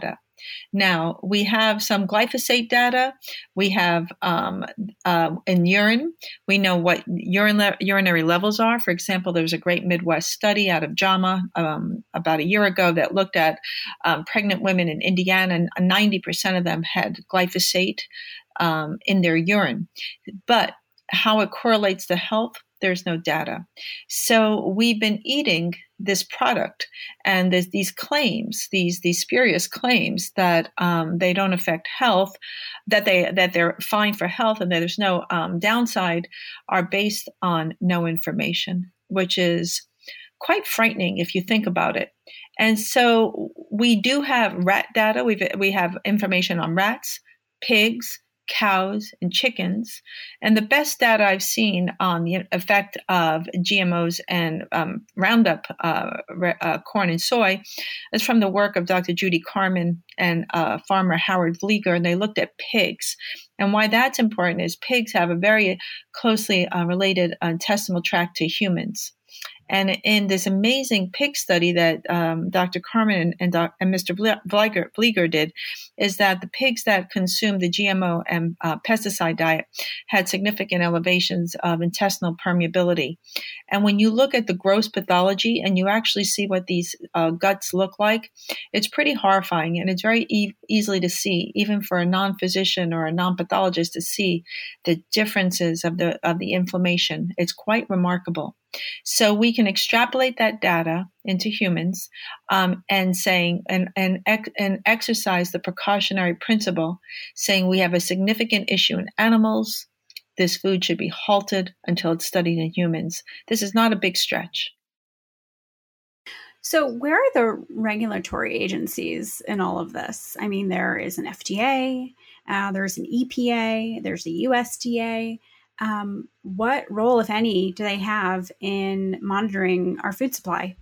Now, we have some glyphosate data. We have in urine, we know what urinary levels are. For example, there was a great Midwest study out of JAMA about a year ago that looked at pregnant women in Indiana, and 90% of them had glyphosate in their urine. But how it correlates to health, there's no data. So we've been eating this product, and there's these claims, these spurious claims that they don't affect health, that they're fine for health, and that there's no downside, are based on no information, which is quite frightening if you think about it. And so we do have rat data. We have information on rats, pigs, cows, and chickens. And the best data I've seen on the effect of GMOs and Roundup corn and soy is from the work of Dr. Judy Carman and farmer Howard Vlieger, and they looked at pigs. And why that's important is pigs have a very closely related intestinal tract to humans. And in this amazing pig study that Dr. Carman and Mr. Vlieger did, is that the pigs that consumed the GMO and pesticide diet had significant elevations of intestinal permeability. And when you look at the gross pathology and you actually see what these guts look like, it's pretty horrifying, and it's very easily to see, even for a non-physician or a non-pathologist, to see the differences of the inflammation. It's quite remarkable. So we can extrapolate that data into humans and exercise the precautionary principle, saying we have a significant issue in animals. This food should be halted until it's studied in humans. This is not a big stretch. So where are the regulatory agencies in all of this? I mean, there is an FDA, there's an EPA, there's a USDA. What role, if any, do they have in monitoring our food supply?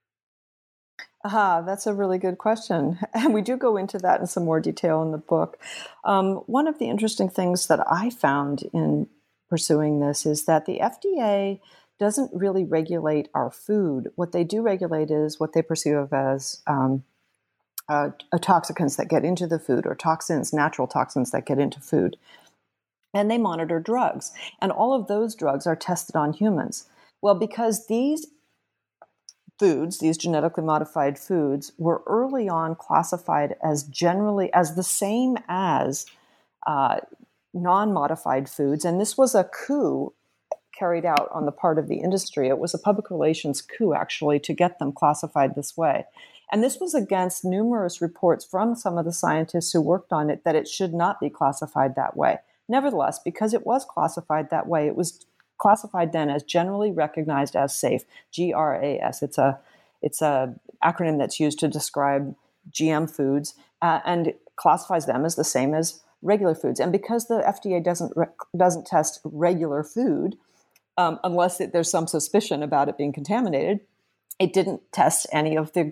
That's a really good question. And we do go into that in some more detail in the book. One of the interesting things that I found in pursuing this is that the FDA doesn't really regulate our food. What they do regulate is what they perceive as toxicants that get into the food, or toxins, natural toxins that get into food. And they monitor drugs. And all of those drugs are tested on humans. Well, because these foods, these genetically modified foods, were early on classified as the same as non-modified foods. And this was a coup carried out on the part of the industry. It was a public relations coup, actually, to get them classified this way. And this was against numerous reports from some of the scientists who worked on it that it should not be classified that way. Nevertheless, because it was classified that way, it was classified then as generally recognized as safe, GRAS. It's a acronym that's used to describe GM foods and classifies them as the same as regular foods. And because the FDA doesn't test regular food unless there's some suspicion about it being contaminated, it didn't test any of the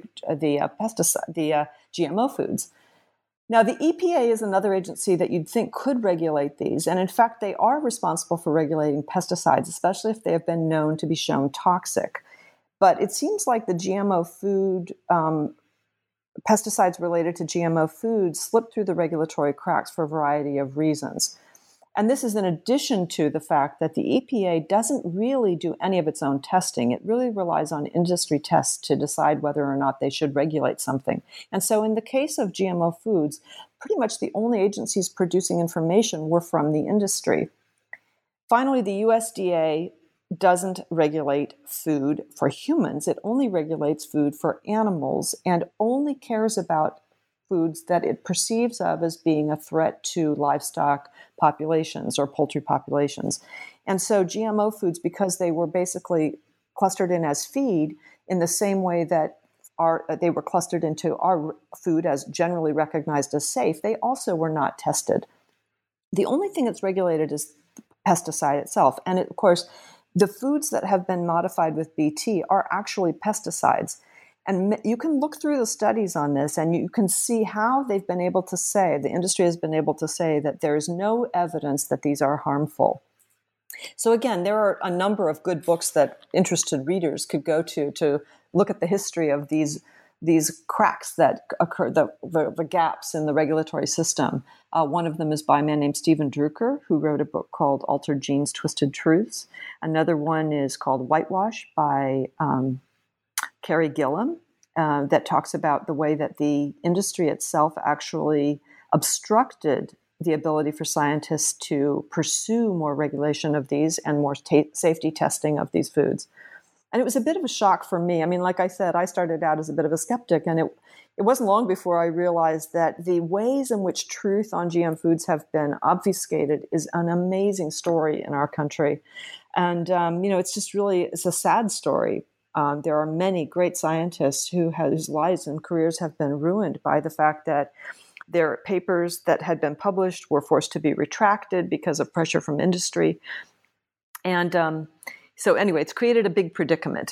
GMO foods. Now, the EPA is another agency that you'd think could regulate these. And in fact, they are responsible for regulating pesticides, especially if they have been known to be shown toxic. But it seems like the GMO food, pesticides related to GMO foods slip through the regulatory cracks for a variety of reasons. And this is in addition to the fact that the EPA doesn't really do any of its own testing. It really relies on industry tests to decide whether or not they should regulate something. And so in the case of GMO foods, pretty much the only agencies producing information were from the industry. Finally, the USDA doesn't regulate food for humans. It only regulates food for animals and only cares about foods that it perceives of as being a threat to livestock populations or poultry populations. And so GMO foods, because they were basically clustered in as feed in the same way that they were clustered into our food as generally recognized as safe, they also were not tested. The only thing that's regulated is the pesticide itself. And of course, the foods that have been modified with BT are actually pesticides. And you can look through the studies on this and you can see how they've been able to say, the industry has been able to say that there is no evidence that these are harmful. So again, there are a number of good books that interested readers could go to look at the history of these these cracks that occur, the gaps in the regulatory system. One of them is by a man named Steven Drucker, who wrote a book called Altered Genes, Twisted Truths. Another one is called Whitewash by Carrie Gillam, that talks about the way that the industry itself actually obstructed the ability for scientists to pursue more regulation of these and more safety testing of these foods. And it was a bit of a shock for me. I mean, like I said, I started out as a bit of a skeptic, and it wasn't long before I realized that the ways in which truth on GM foods have been obfuscated is an amazing story in our country. And, it's a sad story. There are many great scientists whose lives and careers have been ruined by the fact that their papers that had been published were forced to be retracted because of pressure from industry. And so anyway, it's created a big predicament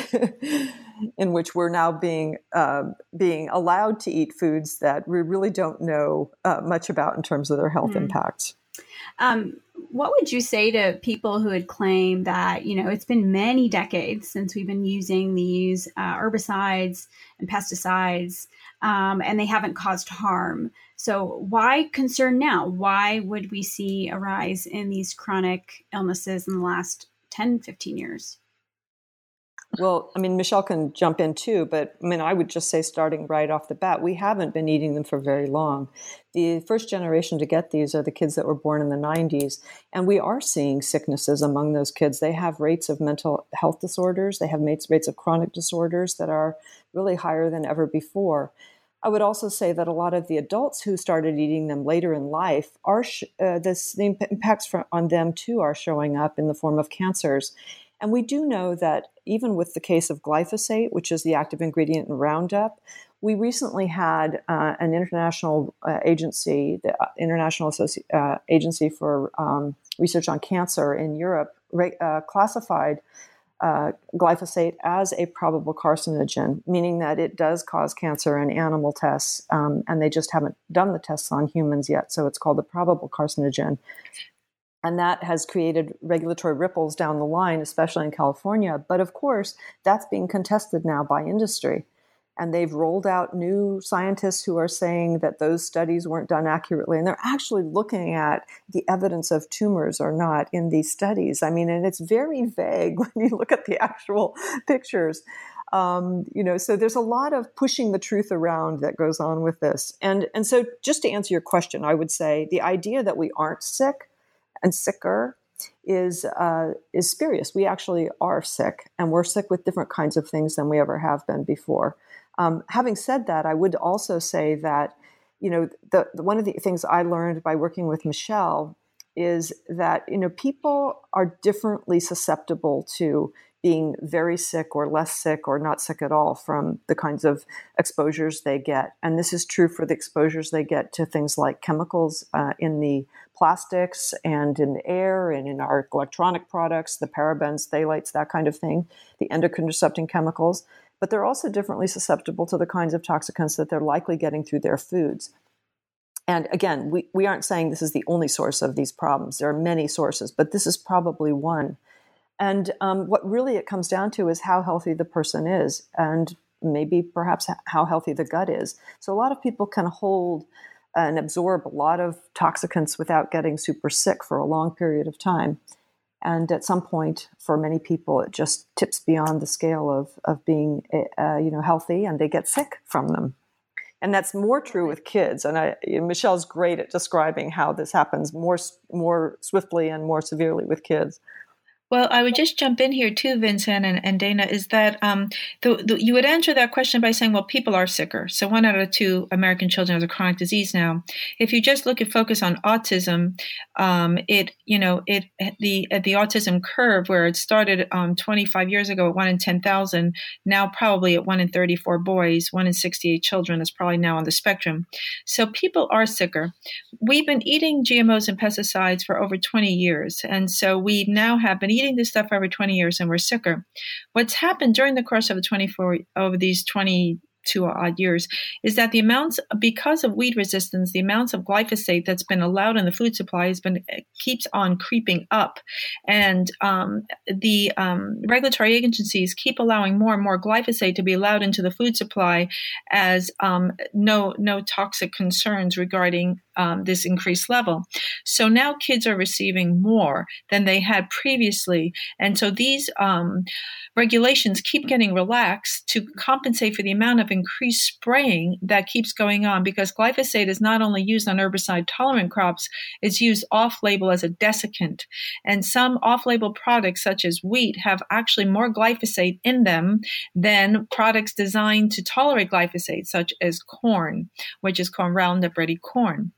in which we're now being allowed to eat foods that we really don't know much about in terms of their health impacts. What would you say to people who would claim that, it's been many decades since we've been using these herbicides and pesticides, and they haven't caused harm? So why concern now? Why would we see a rise in these chronic illnesses in the last 10, 15 years? Well, I mean, Michelle can jump in too, but I mean, I would just say starting right off the bat, we haven't been eating them for very long. The first generation to get these are the kids that were born in the 90s, and we are seeing sicknesses among those kids. They have rates of mental health disorders. They have rates of chronic disorders that are really higher than ever before. I would also say that a lot of the adults who started eating them later in life the impacts on them too are showing up in the form of cancers. And we do know that even with the case of glyphosate, which is the active ingredient in Roundup, we recently had an international agency, the International Agency for Research on Cancer in Europe, classified glyphosate as a probable carcinogen, meaning that it does cause cancer in animal tests, and they just haven't done the tests on humans yet. So it's called a probable carcinogen. And that has created regulatory ripples down the line, especially in California. But of course, that's being contested now by industry. And they've rolled out new scientists who are saying that those studies weren't done accurately. And they're actually looking at the evidence of tumors or not in these studies. I mean, and it's very vague when you look at the actual pictures. So there's a lot of pushing the truth around that goes on with this. And so just to answer your question, I would say the idea that we aren't sick and sicker is spurious. We actually are sick, and we're sick with different kinds of things than we ever have been before. Having said that, I would also say that, one of the things I learned by working with Michelle is that, people are differently susceptible to being very sick or less sick or not sick at all from the kinds of exposures they get. And this is true for the exposures they get to things like chemicals in the plastics and in the air and in our electronic products, the parabens, phthalates, that kind of thing, the endocrine disrupting chemicals. But they're also differently susceptible to the kinds of toxicants that they're likely getting through their foods. And again, we aren't saying this is the only source of these problems. There are many sources, but this is probably one. And what really it comes down to is how healthy the person is, and maybe perhaps how healthy the gut is. So a lot of people can hold and absorb a lot of toxicants without getting super sick for a long period of time. And at some point, for many people, it just tips beyond the scale of being healthy, and they get sick from them. And that's more true with kids. And Michelle's great at describing how this happens more swiftly and more severely with kids. Well, I would just jump in here too, Vincent and Dana, is that you would answer that question by saying, well, people are sicker. So 1 out of 2 American children have a chronic disease now. If you just focus on autism, the autism curve where it started 25 years ago at 1 in 10,000, now probably at 1 in 34 boys, 1 in 68 children is probably now on the spectrum. So people are sicker. We've been eating GMOs and pesticides for over 20 years. And so we now have been eating this stuff for over 20 years and we're sicker. What's happened during the course of these 20 2 odd years, is that the amounts, because of weed resistance, the amounts of glyphosate that's been allowed in the food supply keeps on creeping up. And the regulatory agencies keep allowing more and more glyphosate to be allowed into the food supply as no toxic concerns regarding this increased level. So now kids are receiving more than they had previously. And so these regulations keep getting relaxed to compensate for the amount of increased spraying that keeps going on, because glyphosate is not only used on herbicide-tolerant crops, it's used off-label as a desiccant. And some off-label products, such as wheat, have actually more glyphosate in them than products designed to tolerate glyphosate, such as corn, which is called Roundup Ready corn.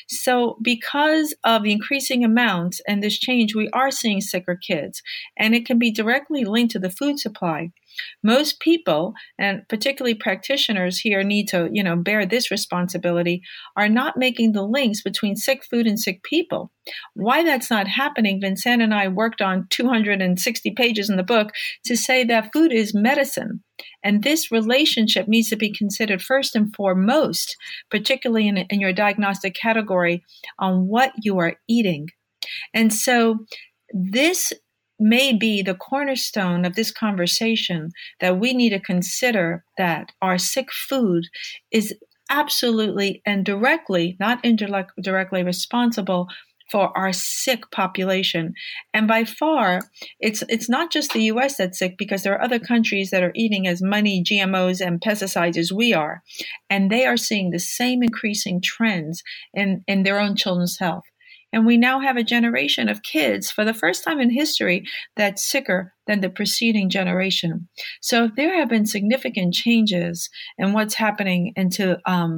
So because of the increasing amounts and this change, we are seeing sicker kids, and it can be directly linked to the food supply. Most people, and particularly practitioners here, need to, bear this responsibility, are not making the links between sick food and sick people. Why that's not happening, Vincent and I worked on 260 pages in the book to say that food is medicine. And this relationship needs to be considered first and foremost, particularly in your diagnostic category, on what you are eating. And so this may be the cornerstone of this conversation, that we need to consider that our sick food is absolutely and directly, not indirectly, responsible for our sick population. And by far, it's not just the U.S. that's sick, because there are other countries that are eating as many GMOs and pesticides as we are, and they are seeing the same increasing trends in their own children's health. And we now have a generation of kids, for the first time in history, that's sicker than the preceding generation. So there have been significant changes in what's happening into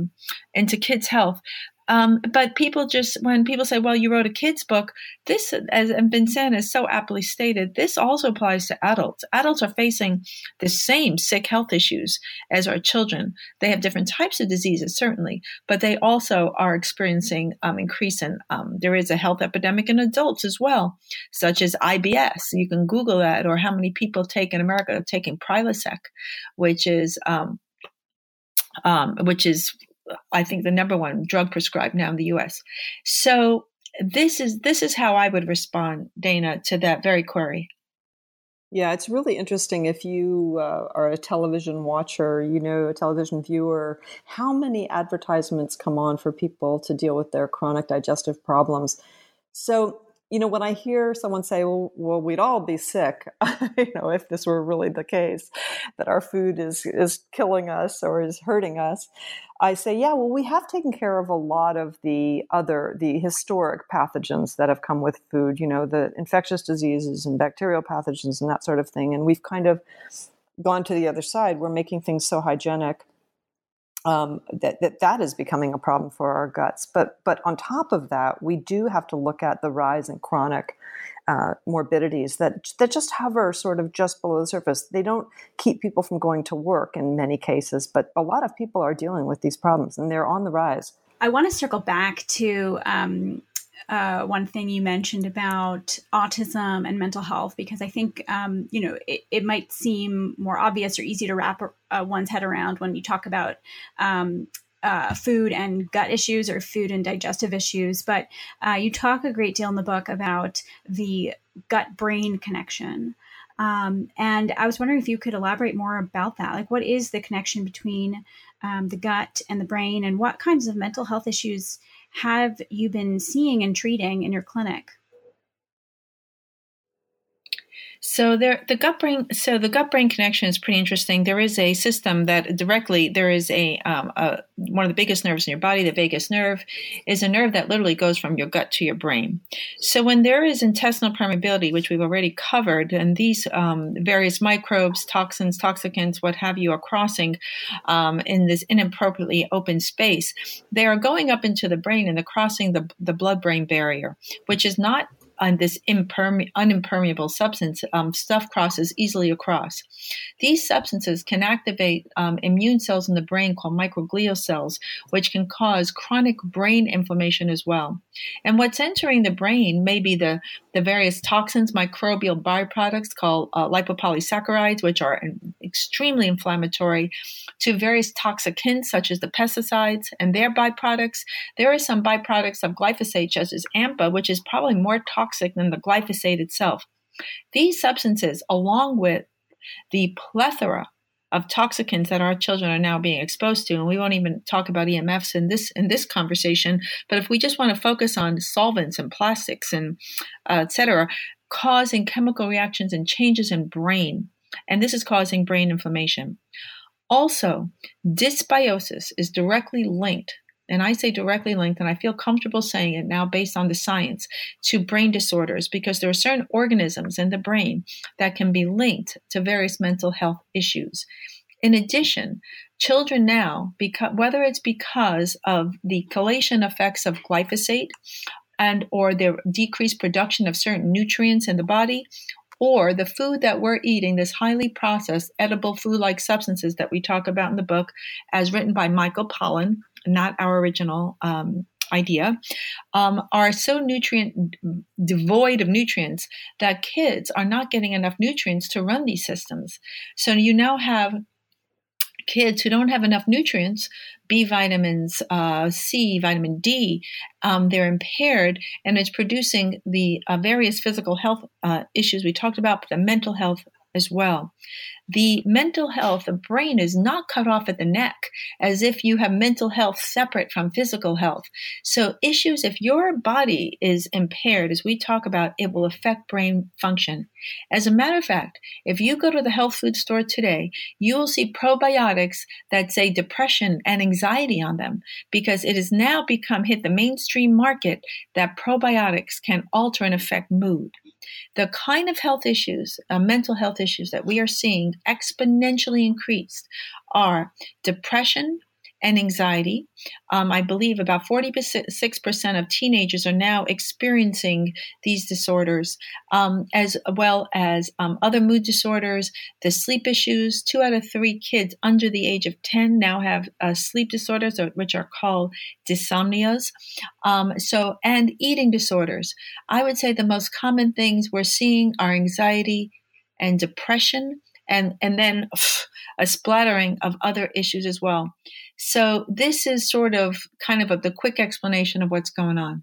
kids' health. But when people say, well, you wrote a kid's book, this, as Vincent has so aptly stated, this also applies to adults. Adults are facing the same sick health issues as our children. They have different types of diseases, certainly, but they also are experiencing increase in, there is a health epidemic in adults as well, such as IBS. You can Google that, or how many people in America are taking Prilosec, which is I think the number one drug prescribed now in the U.S. So this is how I would respond, Dana, to that very query. Yeah, it's really interesting. If you are a television watcher, a television viewer, how many advertisements come on for people to deal with their chronic digestive problems. So, when I hear someone say, well, we'd all be sick, if this were really the case, that our food is killing us or is hurting us, I say, yeah, well, we have taken care of a lot of the historic pathogens that have come with food, the infectious diseases and bacterial pathogens and that sort of thing. And we've kind of gone to the other side. We're making things so hygienic that is becoming a problem for our guts. But on top of that, we do have to look at the rise in chronic morbidities that just hover sort of just below the surface. They don't keep people from going to work in many cases, but a lot of people are dealing with these problems, and they're on the rise. I want to circle back to one thing you mentioned about autism and mental health, because I think, it might seem more obvious or easy to wrap one's head around when you talk about food and gut issues or food and digestive issues. But you talk a great deal in the book about the gut-brain connection. And I was wondering if you could elaborate more about that. Like, what is the connection between the gut and the brain, and what kinds of mental health issues have you been seeing and treating in your clinic? So the gut-brain connection is pretty interesting. There is a system that there is one of the biggest nerves in your body, the vagus nerve, is a nerve that literally goes from your gut to your brain. So when there is intestinal permeability, which we've already covered, and these various microbes, toxins, toxicants, what have you, are crossing in this inappropriately open space, they are going up into the brain and they're crossing the blood-brain barrier, which is not on this unimpermeable substance. Stuff crosses easily across. These substances can activate immune cells in the brain called microglial cells, which can cause chronic brain inflammation as well. And what's entering the brain may be the various toxins, microbial byproducts called lipopolysaccharides, which are extremely inflammatory, to various toxicants such as the pesticides and their byproducts. There are some byproducts of glyphosate, such as AMPA, which is probably more toxic than the glyphosate itself. These substances, along with the plethora of toxicants that our children are now being exposed to, and we won't even talk about EMFs in this conversation, but if we just want to focus on solvents and plastics and et cetera, causing chemical reactions and changes in brain, and this is causing brain inflammation. Also, dysbiosis is directly linked, and I say directly linked, and I feel comfortable saying it now based on the science, to brain disorders, because there are certain organisms in the brain that can be linked to various mental health issues. In addition, children now, whether it's because of the chelation effects of glyphosate and or their decreased production of certain nutrients in the body, or the food that we're eating, this highly processed edible food-like substances that we talk about in the book, as written by Michael Pollan, not our original idea, are so nutrient devoid of nutrients that kids are not getting enough nutrients to run these systems. So you now have kids who don't have enough nutrients, B vitamins, C, vitamin D, they're impaired, and it's producing the various physical health issues we talked about, but the mental health as well. The mental health, the brain is not cut off at the neck as if you have mental health separate from physical health. So issues, if your body is impaired, as we talk about, it will affect brain function. As a matter of fact, if you go to the health food store today, you will see probiotics that say depression and anxiety on them, because it has now hit the mainstream market that probiotics can alter and affect mood. The kind of health issues, mental health issues that we are seeing exponentially increased are depression and anxiety. I believe about 46% of teenagers are now experiencing these disorders, as well as other mood disorders, the sleep issues. 2 out of 3 kids under the age of 10 now have sleep disorders, which are called dysomnias. And eating disorders. I would say the most common things we're seeing are anxiety and depression, and then a splattering of other issues as well. So this is sort of kind of the quick explanation of what's going on.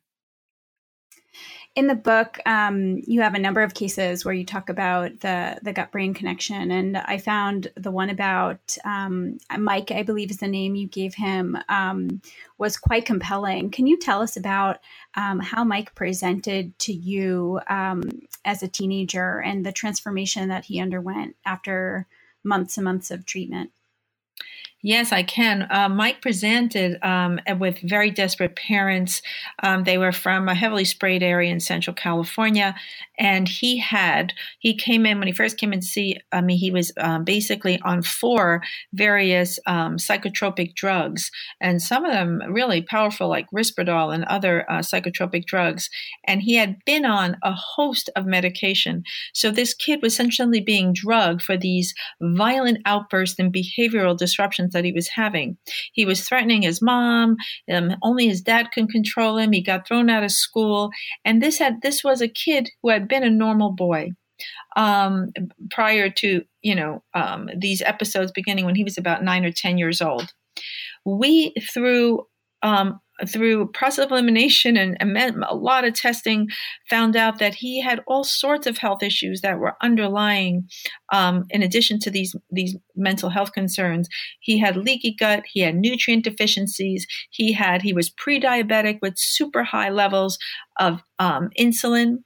In the book, you have a number of cases where you talk about the gut-brain connection. And I found the one about Mike, I believe is the name you gave him, was quite compelling. Can you tell us about how Mike presented to you as a teenager and the transformation that he underwent after months and months of treatment? Yes, I can. Mike presented with very desperate parents. They were from a heavily sprayed area in Central California. And he came in, when he first came in to see me, he was basically on 4 various psychotropic drugs, and some of them really powerful, like Risperdal and other psychotropic drugs. And he had been on a host of medication. So this kid was essentially being drugged for these violent outbursts and behavioral disruptions that he was having. He was threatening his mom. Only his dad could control him. He got thrown out of school. And this was a kid who had been a normal boy prior to these episodes beginning when he was about 9 or 10 years old. We through process of elimination and a lot of testing, found out that he had all sorts of health issues that were underlying, in addition to these mental health concerns. He had leaky gut, he had nutrient deficiencies, he was pre-diabetic with super high levels of insulin,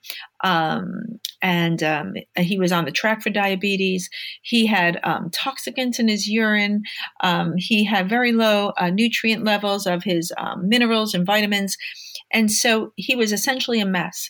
and he was on the track for diabetes. He had toxicants in his urine. He had very low nutrient levels of his minerals and vitamins. And so he was essentially a mess.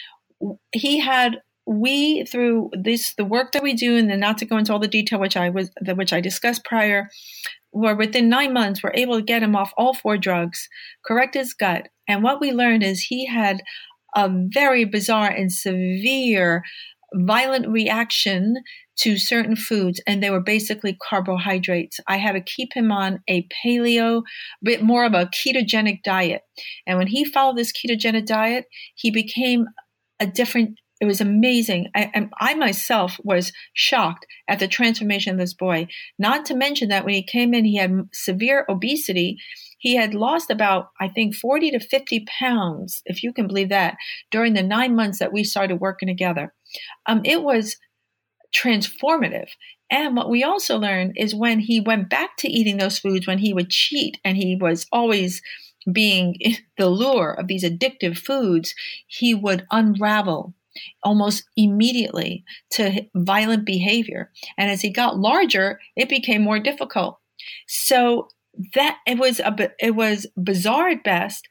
Through the work that we do, and then not to go into all the detail, which I discussed prior, where within 9 months, we're able to get him off all 4 drugs, correct his gut. And what we learned is he had a very bizarre and severe violent reaction to certain foods, and they were basically carbohydrates. I had to keep him on a bit more of a ketogenic diet. And when he followed this ketogenic diet, he became a different It was amazing. I myself was shocked at the transformation of this boy. Not to mention that when he came in, he had severe obesity. He had lost about, I think, 40 to 50 pounds, if you can believe that, during the 9 months that we started working together. It was transformative. And what we also learned is when he went back to eating those foods, when he would cheat and he was always being the lure of these addictive foods, he would unravel almost immediately to violent behavior. And as he got larger, it became more difficult. So that it was bizarre at best.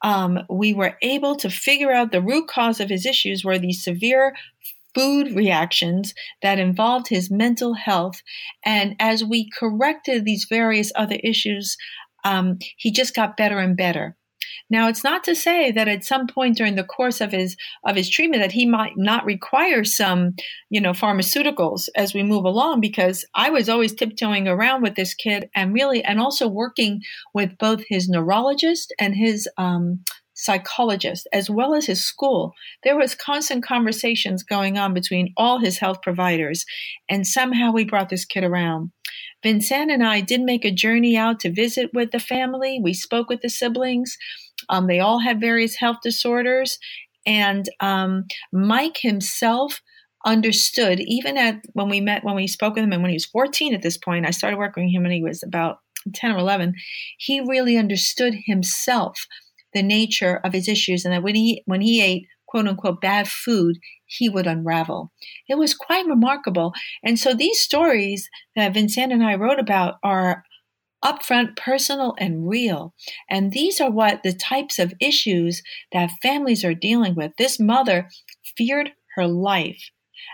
We were able to figure out the root cause of his issues were these severe food reactions that involved his mental health. And as we corrected these various other issues, he just got better and better. Now, it's not to say that at some point during the course of his treatment that he might not require some, pharmaceuticals as we move along, because I was always tiptoeing around with this kid and also working with both his neurologist and his psychologist, as well as his school. There was constant conversations going on between all his health providers, and somehow we brought this kid around. Vincent and I did make a journey out to visit with the family. We spoke with the siblings. They all had various health disorders. And Mike himself understood, even when we spoke with him, and when he was 14 at this point, I started working with him when he was about 10 or 11, he really understood himself the nature of his issues, and that when he ate quote unquote bad food, he would unravel. It was quite remarkable. And so these stories that Vincent and I wrote about are upfront, personal, and real. And these are what the types of issues that families are dealing with. This mother feared her life.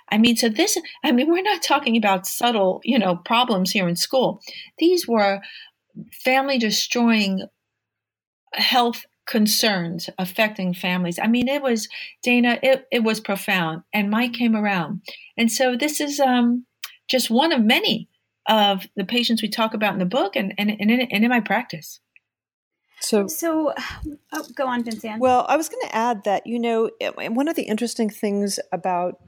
We're not talking about subtle, problems here in school. These were family destroying health concerns affecting families. It was, Dana, it was profound. And Mike came around. And so this is just one of many of the patients we talk about in the book and in my practice. So go on, Vincent. Well, I was going to add that, one of the interesting things about,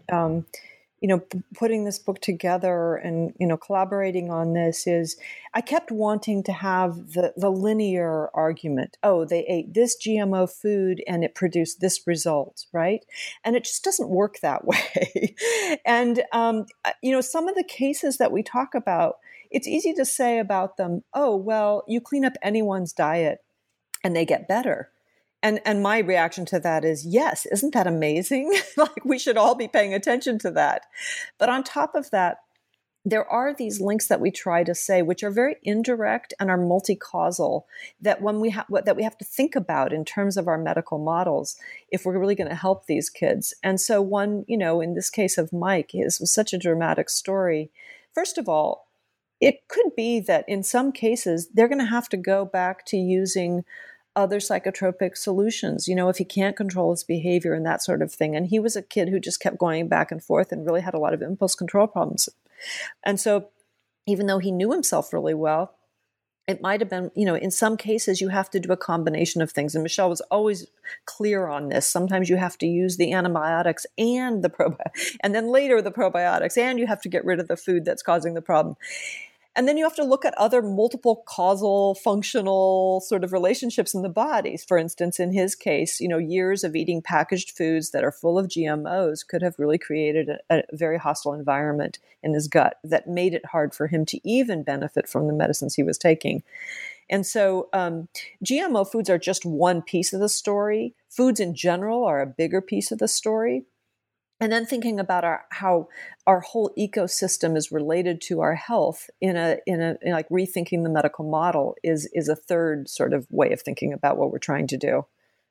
putting this book together and, collaborating on this is I kept wanting to have the linear argument. Oh, they ate this GMO food and it produced this result, right? And it just doesn't work that way. And, some of the cases that we talk about, it's easy to say about them, oh, well, you clean up anyone's diet and they get better. And my reaction to that is, yes, isn't that amazing? Like, we should all be paying attention to that. But on top of that, there are these links that we try to say, which are very indirect and are multi-causal, that we have to think about in terms of our medical models if we're really going to help these kids. And so one, in this case of Mike, this was such a dramatic story. First of all, it could be that in some cases, they're going to have to go back to using other psychotropic solutions, if he can't control his behavior and that sort of thing. And he was a kid who just kept going back and forth and really had a lot of impulse control problems. And so even though he knew himself really well, it might have been, in some cases you have to do a combination of things. And Michelle was always clear on this. Sometimes you have to use the antibiotics and and then later the probiotics, and you have to get rid of the food that's causing the problem. And then you have to look at other multiple causal, functional sort of relationships in the body. For instance, in his case, years of eating packaged foods that are full of GMOs could have really created a very hostile environment in his gut that made it hard for him to even benefit from the medicines he was taking. And so GMO foods are just one piece of the story. Foods in general are a bigger piece of the story. And then thinking about how our whole ecosystem is related to our health in like rethinking the medical model is a third sort of way of thinking about what we're trying to do.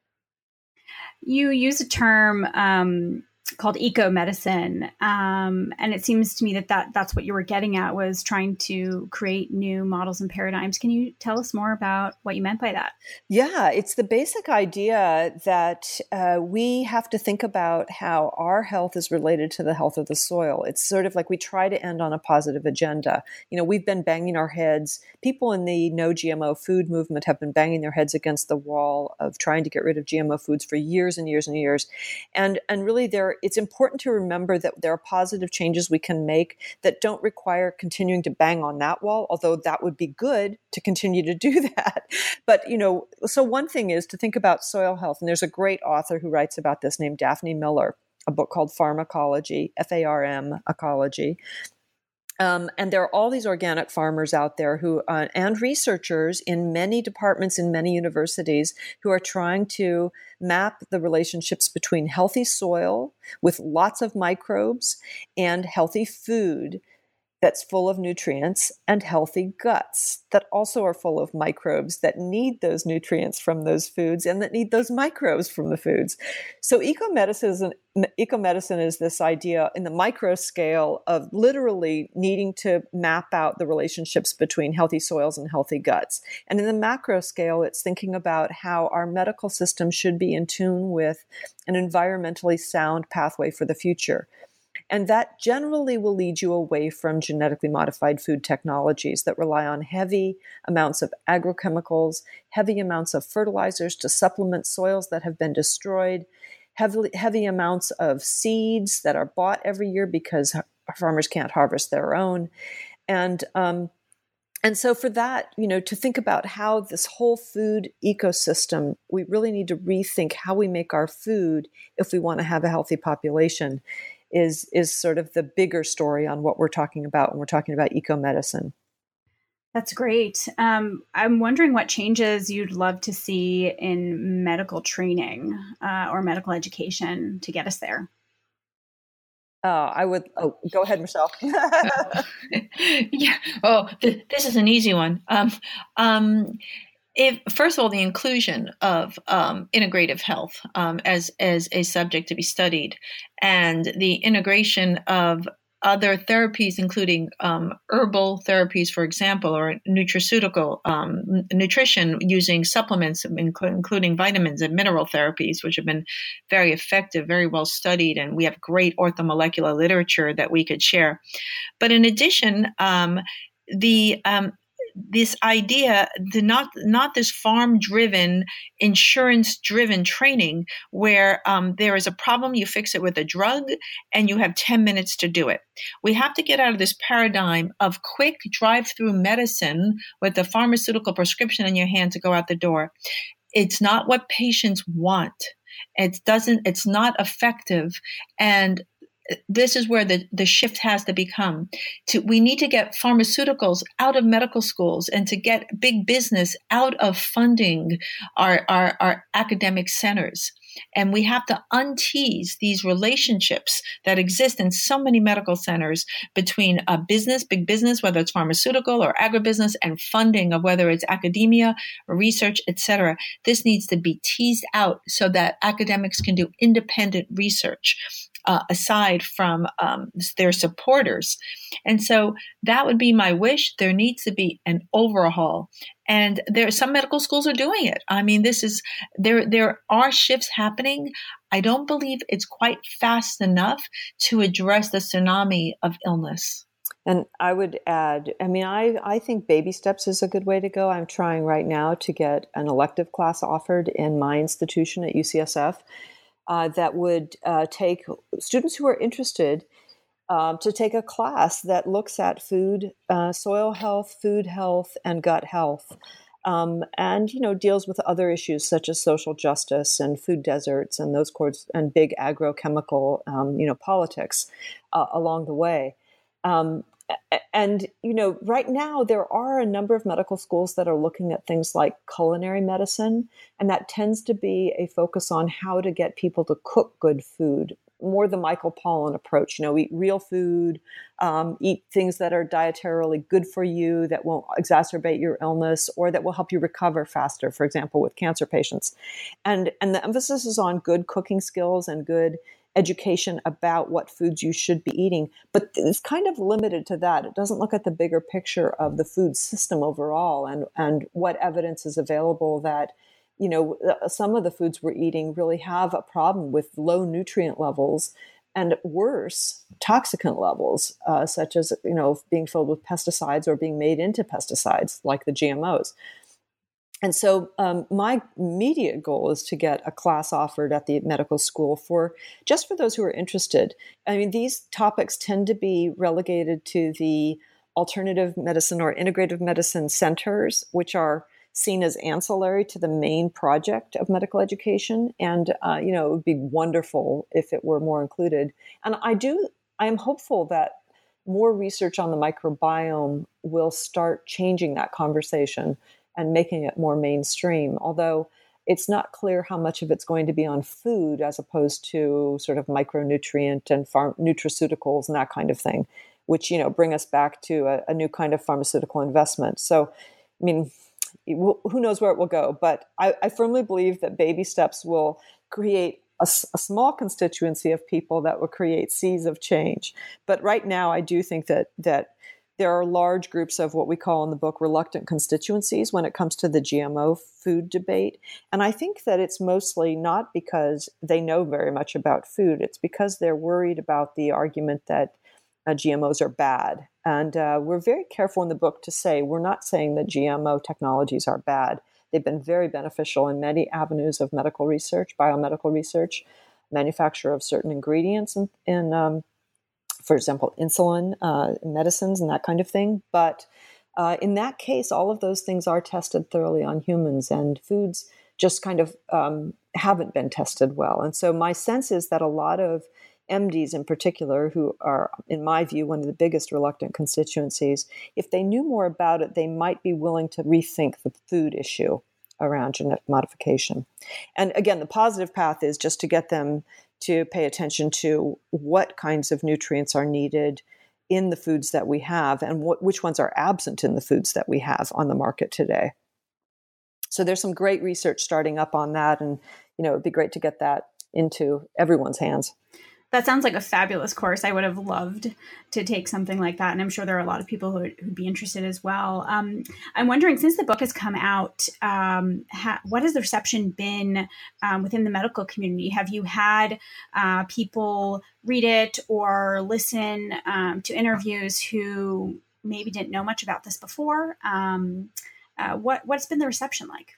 You use a term called eco-medicine, and it seems to me that's what you were getting at, was trying to create new models and paradigms. Can you tell us more about what you meant by that? Yeah, it's the basic idea that we have to think about how our health is related to the health of the soil. It's sort of like we try to end on a positive agenda. We've been banging our heads. People in the no GMO food movement have been banging their heads against the wall of trying to get rid of GMO foods for years and years and years. And really there it's important to remember that there are positive changes we can make that don't require continuing to bang on that wall, although that would be good to continue to do that. But, so one thing is to think about soil health. And there's a great author who writes about this named Daphne Miller, a book called Pharmacology, F-A-R-M, Ecology. And there are all these organic farmers out there who, and researchers in many departments in many universities who are trying to map the relationships between healthy soil with lots of microbes and healthy food that's full of nutrients and healthy guts that also are full of microbes that need those nutrients from those foods and that need those microbes from the foods. So ecomedicine is this idea in the micro scale of literally needing to map out the relationships between healthy soils and healthy guts. And in the macro scale, it's thinking about how our medical system should be in tune with an environmentally sound pathway for the future. And that generally will lead you away from genetically modified food technologies that rely on heavy amounts of agrochemicals, heavy amounts of fertilizers to supplement soils that have been destroyed, heavy amounts of seeds that are bought every year because farmers can't harvest their own. And so for that, to think about how this whole food ecosystem, we really need to rethink how we make our food if we want to have a healthy population. Is sort of the bigger story on what we're talking about when we're talking about ecomedicine. That's great. I'm wondering what changes you'd love to see in medical training or medical education to get us there. Go ahead, Michelle. Yeah. Oh, this is an easy one. First of all, the inclusion of integrative health as a subject to be studied, and the integration of other therapies, including herbal therapies, for example, or nutraceutical nutrition using supplements, including vitamins and mineral therapies, which have been very effective, very well studied, and we have great orthomolecular literature that we could share. But in addition, this idea, not this farm-driven, insurance-driven training where there is a problem, you fix it with a drug, and you have 10 minutes to do it. We have to get out of this paradigm of quick drive-through medicine with a pharmaceutical prescription in your hand to go out the door. It's not what patients want. It's not effective. And this is where the shift has to become. We need to get pharmaceuticals out of medical schools and to get big business out of funding our academic centers. And we have to untease these relationships that exist in so many medical centers between a business, big business, whether it's pharmaceutical or agribusiness, and funding of whether it's academia or research, et cetera. This needs to be teased out so that academics can do independent research aside from their supporters. And so that would be my wish. There needs to be an overhaul. And some medical schools are doing it. I mean, there are shifts happening. I don't believe it's quite fast enough to address the tsunami of illness. And I would add, I think baby steps is a good way to go. I'm trying right now to get an elective class offered in my institution at UCSF that would take students who are interested to take a class that looks at food, soil health, food health, and gut health, and deals with other issues such as social justice and food deserts and those and big agrochemical politics along the way. And right now there are a number of medical schools that are looking at things like culinary medicine, and that tends to be a focus on how to get people to cook good food, more the Michael Pollan approach. Eat real food, eat things that are dietarily good for you, that won't exacerbate your illness, or that will help you recover faster, for example, with cancer patients. And the emphasis is on good cooking skills and good education about what foods you should be eating, but it's kind of limited to that. It doesn't look at the bigger picture of the food system overall and what evidence is available that, some of the foods we're eating really have a problem with low nutrient levels and worse, toxicant levels, such as, being filled with pesticides or being made into pesticides like the GMOs. And so my immediate goal is to get a class offered at the medical school for those who are interested. I mean, these topics tend to be relegated to the alternative medicine or integrative medicine centers, which are seen as ancillary to the main project of medical education. And, it would be wonderful if it were more included. And I am hopeful that more research on the microbiome will start changing that conversation and making it more mainstream, although it's not clear how much of it's going to be on food as opposed to sort of micronutrient and nutraceuticals and that kind of thing, which, bring us back to a new kind of pharmaceutical investment. So, I mean, who knows where it will go, but I firmly believe that baby steps will create a small constituency of people that will create seeds of change. But right now, I do think that there are large groups of what we call in the book reluctant constituencies when it comes to the GMO food debate. And I think that it's mostly not because they know very much about food. It's because they're worried about the argument that GMOs are bad. And we're very careful in the book to say, we're not saying that GMO technologies are bad. They've been very beneficial in many avenues of medical research, biomedical research, manufacture of certain ingredients in for example, insulin, medicines, and that kind of thing. But in that case, all of those things are tested thoroughly on humans, and foods just kind of haven't been tested well. And so my sense is that a lot of MDs in particular, who are, in my view, one of the biggest reluctant constituencies, if they knew more about it, they might be willing to rethink the food issue around genetic modification. And again, the positive path is just to get them to pay attention to what kinds of nutrients are needed in the foods that we have and which ones are absent in the foods that we have on the market today. So there's some great research starting up on that, and it would be great to get that into everyone's hands. That sounds like a fabulous course. I would have loved to take something like that. And I'm sure there are a lot of people who'd be interested as well. I'm wondering, since the book has come out, what has the reception been within the medical community? Have you had people read it or listen to interviews who maybe didn't know much about this before? What's been the reception like?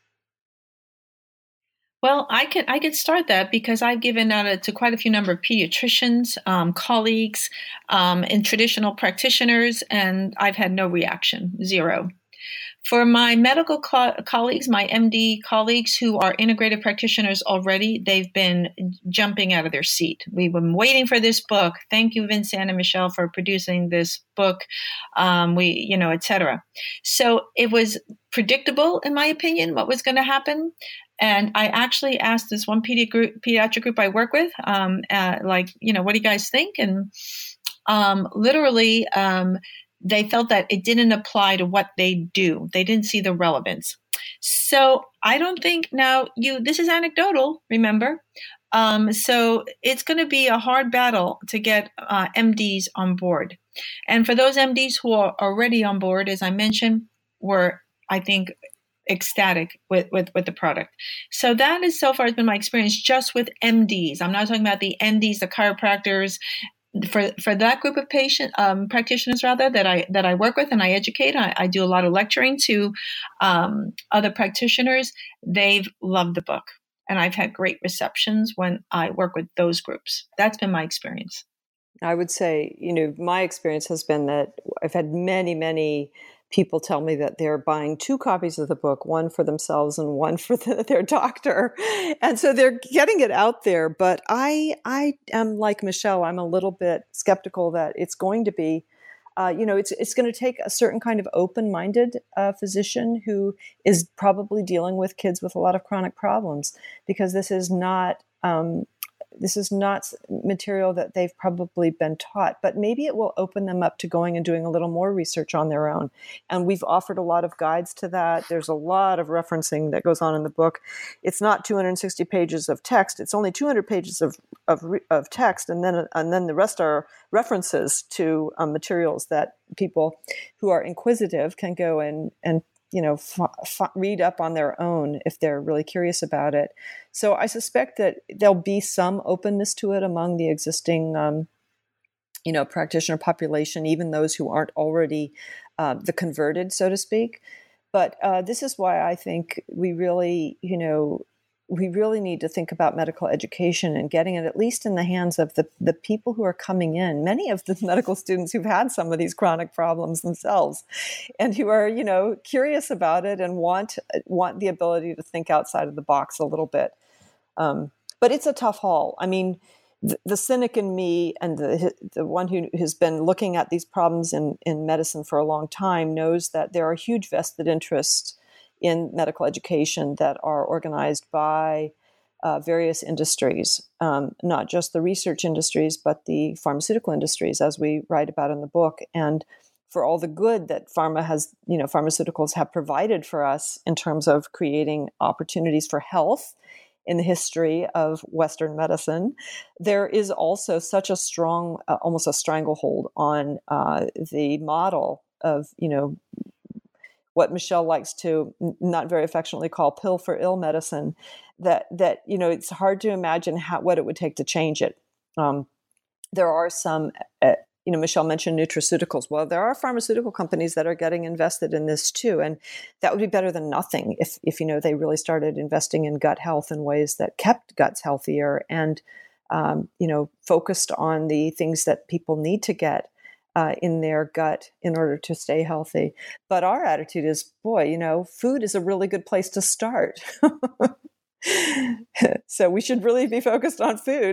Well, I could start that because I've given out to quite a few number of pediatricians, colleagues, and traditional practitioners, and I've had no reaction, zero. For my medical colleagues, my MD colleagues who are integrative practitioners already, they've been jumping out of their seat. We've been waiting for this book. Thank you, Vincent and Michelle, for producing this book, et cetera. So it was predictable, in my opinion, what was going to happen. And I actually asked this one pediatric group I work with, what do you guys think? And literally, they felt that it didn't apply to what they do. They didn't see the relevance. So I don't think this is anecdotal, remember? So it's going to be a hard battle to get MDs on board. And for those MDs who are already on board, as I mentioned, were, I think, ecstatic with the product. So that is so far has been my experience just with MDs. I'm not talking about the NDs, the chiropractors. For that group of practitioners rather that I work with and I educate, I do a lot of lecturing to other practitioners. They've loved the book, and I've had great receptions when I work with those groups. That's been my experience. I would say, my experience has been that I've had many people tell me that they're buying 2 copies of the book, one for themselves and one for their doctor. And so they're getting it out there. But I am like Michelle, I'm a little bit skeptical that it's going to be, it's going to take a certain kind of open-minded physician who is probably dealing with kids with a lot of chronic problems, because this is not material that they've probably been taught, but maybe it will open them up to going and doing a little more research on their own. And we've offered a lot of guides to that. There's a lot of referencing that goes on in the book. It's not 260 pages of text. It's only 200 pages of text. And then the rest are references to materials that people who are inquisitive can go and read up on their own if they're really curious about it. So I suspect that there'll be some openness to it among the existing, practitioner population, even those who aren't already the converted, so to speak. But this is why I think we really need to think about medical education and getting it at least in the hands of the people who are coming in. Many of the medical students who've had some of these chronic problems themselves and who are, curious about it and want the ability to think outside of the box a little bit. But it's a tough haul. I mean, the cynic in me and the one who has been looking at these problems in medicine for a long time knows that there are huge vested interests in medical education that are organized by various industries, not just the research industries, but the pharmaceutical industries, as we write about in the book. And for all the good that pharmaceuticals have provided for us in terms of creating opportunities for health in the history of Western medicine, there is also such a strong, almost a stranglehold on the model of, what Michelle likes to not very affectionately call pill for ill medicine, that it's hard to imagine what it would take to change it. There are some, Michelle mentioned nutraceuticals. Well, there are pharmaceutical companies that are getting invested in this too, and that would be better than nothing if they really started investing in gut health in ways that kept guts healthier and focused on the things that people need to get in their gut in order to stay healthy. But our attitude is, food is a really good place to start. So we should really be focused on food.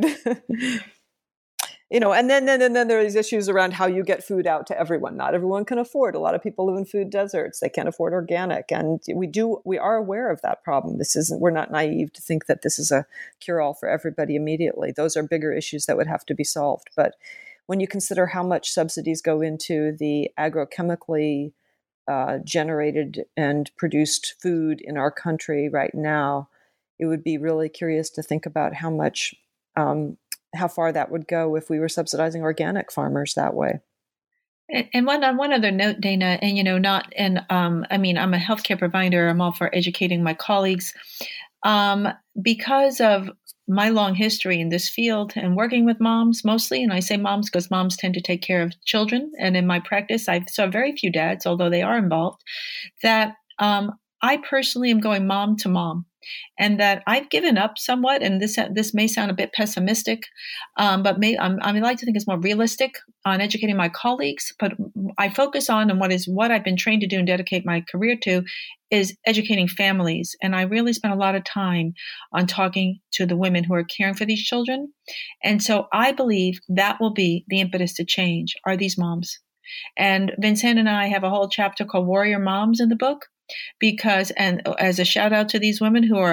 And then there are these issues around how you get food out to everyone. Not everyone can afford. A lot of people live in food deserts. They can't afford organic. And we are aware of that problem. We're not naive to think that this is a cure-all for everybody immediately. Those are bigger issues that would have to be solved. But when you consider how much subsidies go into the agrochemically generated and produced food in our country right now, it would be really curious to think about how far that would go if we were subsidizing organic farmers that way. And one other note, Dana, and I'm a healthcare provider. I'm all for educating my colleagues. Because of my long history in this field and working with moms mostly, and I say moms because moms tend to take care of children. And in my practice, I saw very few dads, although they are involved, that I personally am going mom to mom. And that I've given up somewhat, and this may sound a bit pessimistic, but I like to think it's more realistic on educating my colleagues. But I focus on, and what I've been trained to do and dedicate my career to, is educating families. And I really spent a lot of time on talking to the women who are caring for these children. And so I believe that will be the impetus to change, are these moms. And Vincent and I have a whole chapter called Warrior Moms in the book. Because, and as a shout out to these women who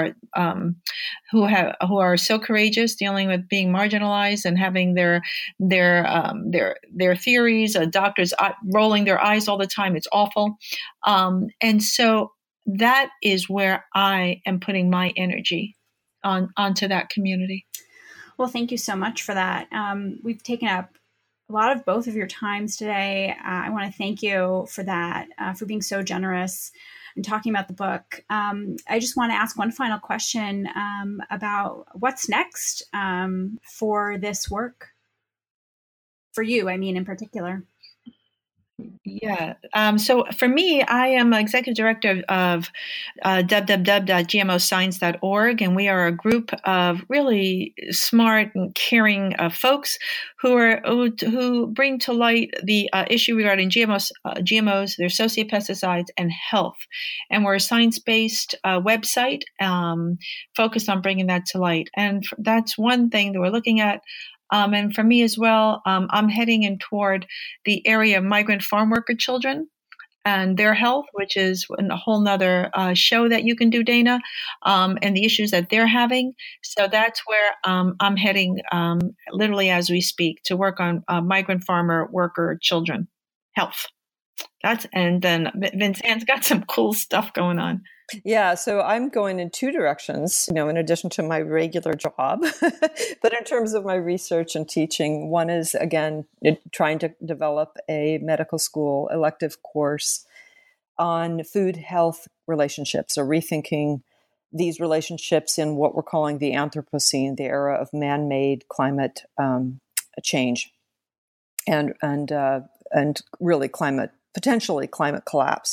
are so courageous, dealing with being marginalized and having their theories, doctors rolling their eyes all the time. It's awful. And so that is where I am putting my energy onto that community. Well, thank you so much for that. We've taken up a lot of both of your times today. I want to thank you for that, for being so generous and talking about the book. I just want to ask one final question about what's next for this work, for you, in particular. Yeah. So for me, I am executive director of www.gmoscience.org, and we are a group of really smart and caring folks who bring to light the issue regarding GMOs, their associated pesticides, and health. And we're a science-based website focused on bringing that to light. And that's one thing that we're looking at. And for me as well, I'm heading in toward the area of migrant farm worker children and their health, which is a whole nother show that you can do, Dana, and the issues that they're having. So that's where I'm heading literally as we speak, to work on migrant farmer worker children health. And then Vincent's got some cool stuff going on. Yeah, so I'm going in two directions, in addition to my regular job. But in terms of my research and teaching, one is, again, trying to develop a medical school elective course on food-health relationships, or rethinking these relationships in what we're calling the Anthropocene, the era of man-made climate change, and really potentially climate collapse.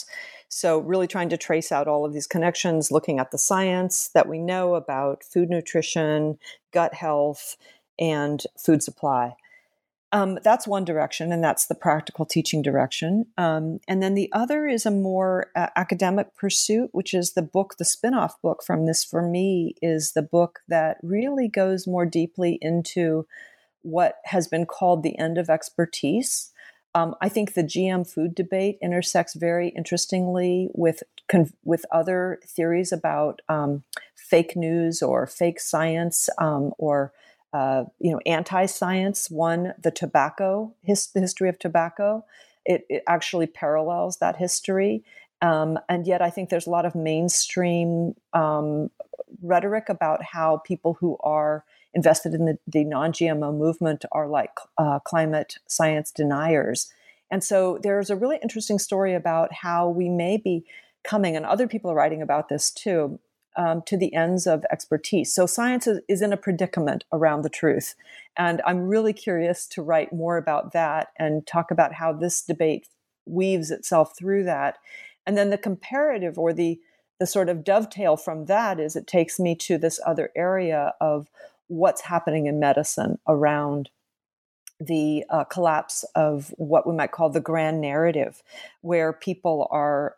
So really trying to trace out all of these connections, looking at the science that we know about food nutrition, gut health, and food supply. That's one direction, and that's the practical teaching direction. And then the other is a more academic pursuit, which is the book, the spin-off book from this for me is the book that really goes more deeply into what has been called the end of expertise. I think the GM food debate intersects very interestingly with other theories about fake news or fake science or anti-science. One, the tobacco, the history of tobacco, it actually parallels that history. And yet I think there's a lot of mainstream rhetoric about how people who are invested in the non-GMO movement are like climate science deniers. And so there's a really interesting story about how we may be coming, and other people are writing about this too, to the ends of expertise. So science is in a predicament around the truth. And I'm really curious to write more about that and talk about how this debate weaves itself through that. And then the comparative or the sort of dovetail from that is it takes me to this other area of what's happening in medicine around the collapse of what we might call the grand narrative, where people are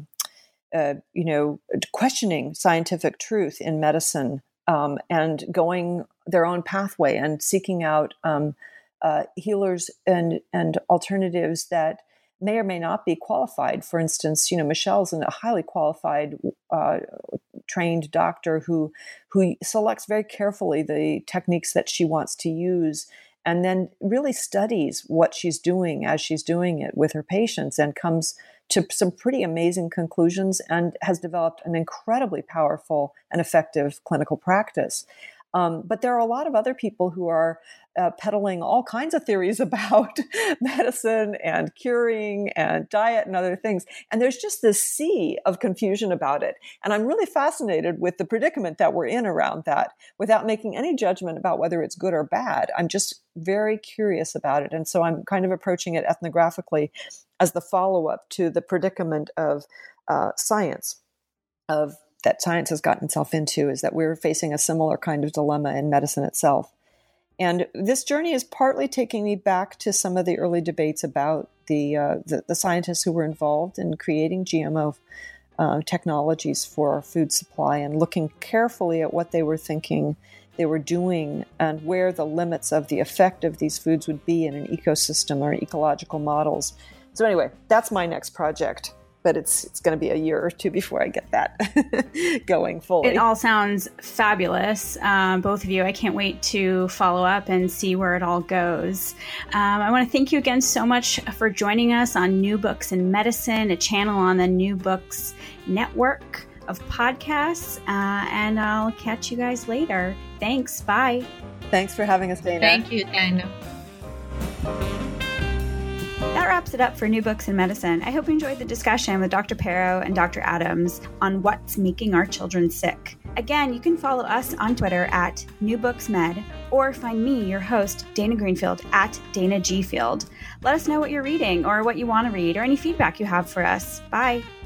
questioning scientific truth in medicine and going their own pathway and seeking out healers and alternatives that may or may not be qualified. For instance, Michelle's a highly qualified, trained doctor who selects very carefully the techniques that she wants to use and then really studies what she's doing as she's doing it with her patients and comes to some pretty amazing conclusions and has developed an incredibly powerful and effective clinical practice. But there are a lot of other people who are peddling all kinds of theories about medicine and curing and diet and other things. And there's just this sea of confusion about it. And I'm really fascinated with the predicament that we're in around that without making any judgment about whether it's good or bad. I'm just very curious about it. And so I'm kind of approaching it ethnographically as the follow-up to the predicament of science, that science has gotten itself into, is that we're facing a similar kind of dilemma in medicine itself. And this journey is partly taking me back to some of the early debates about the scientists who were involved in creating GMO technologies for our food supply and looking carefully at what they were thinking they were doing and where the limits of the effect of these foods would be in an ecosystem or ecological models. So anyway, that's my next project. But it's going to be a year or two before I get that going fully. It all sounds fabulous, both of you. I can't wait to follow up and see where it all goes. I want to thank you again so much for joining us on New Books in Medicine, a channel on the New Books network of podcasts. And I'll catch you guys later. Thanks. Bye. Thanks for having us, Dana. Thank you, Dana. That wraps it up for New Books in Medicine. I hope you enjoyed the discussion with Dr. Pero and Dr. Adams on what's making our children sick. Again, you can follow us on Twitter at NewBooksMed or find me, your host, Dana Greenfield, at Dana G. Field. Let us know what you're reading or what you want to read or any feedback you have for us. Bye.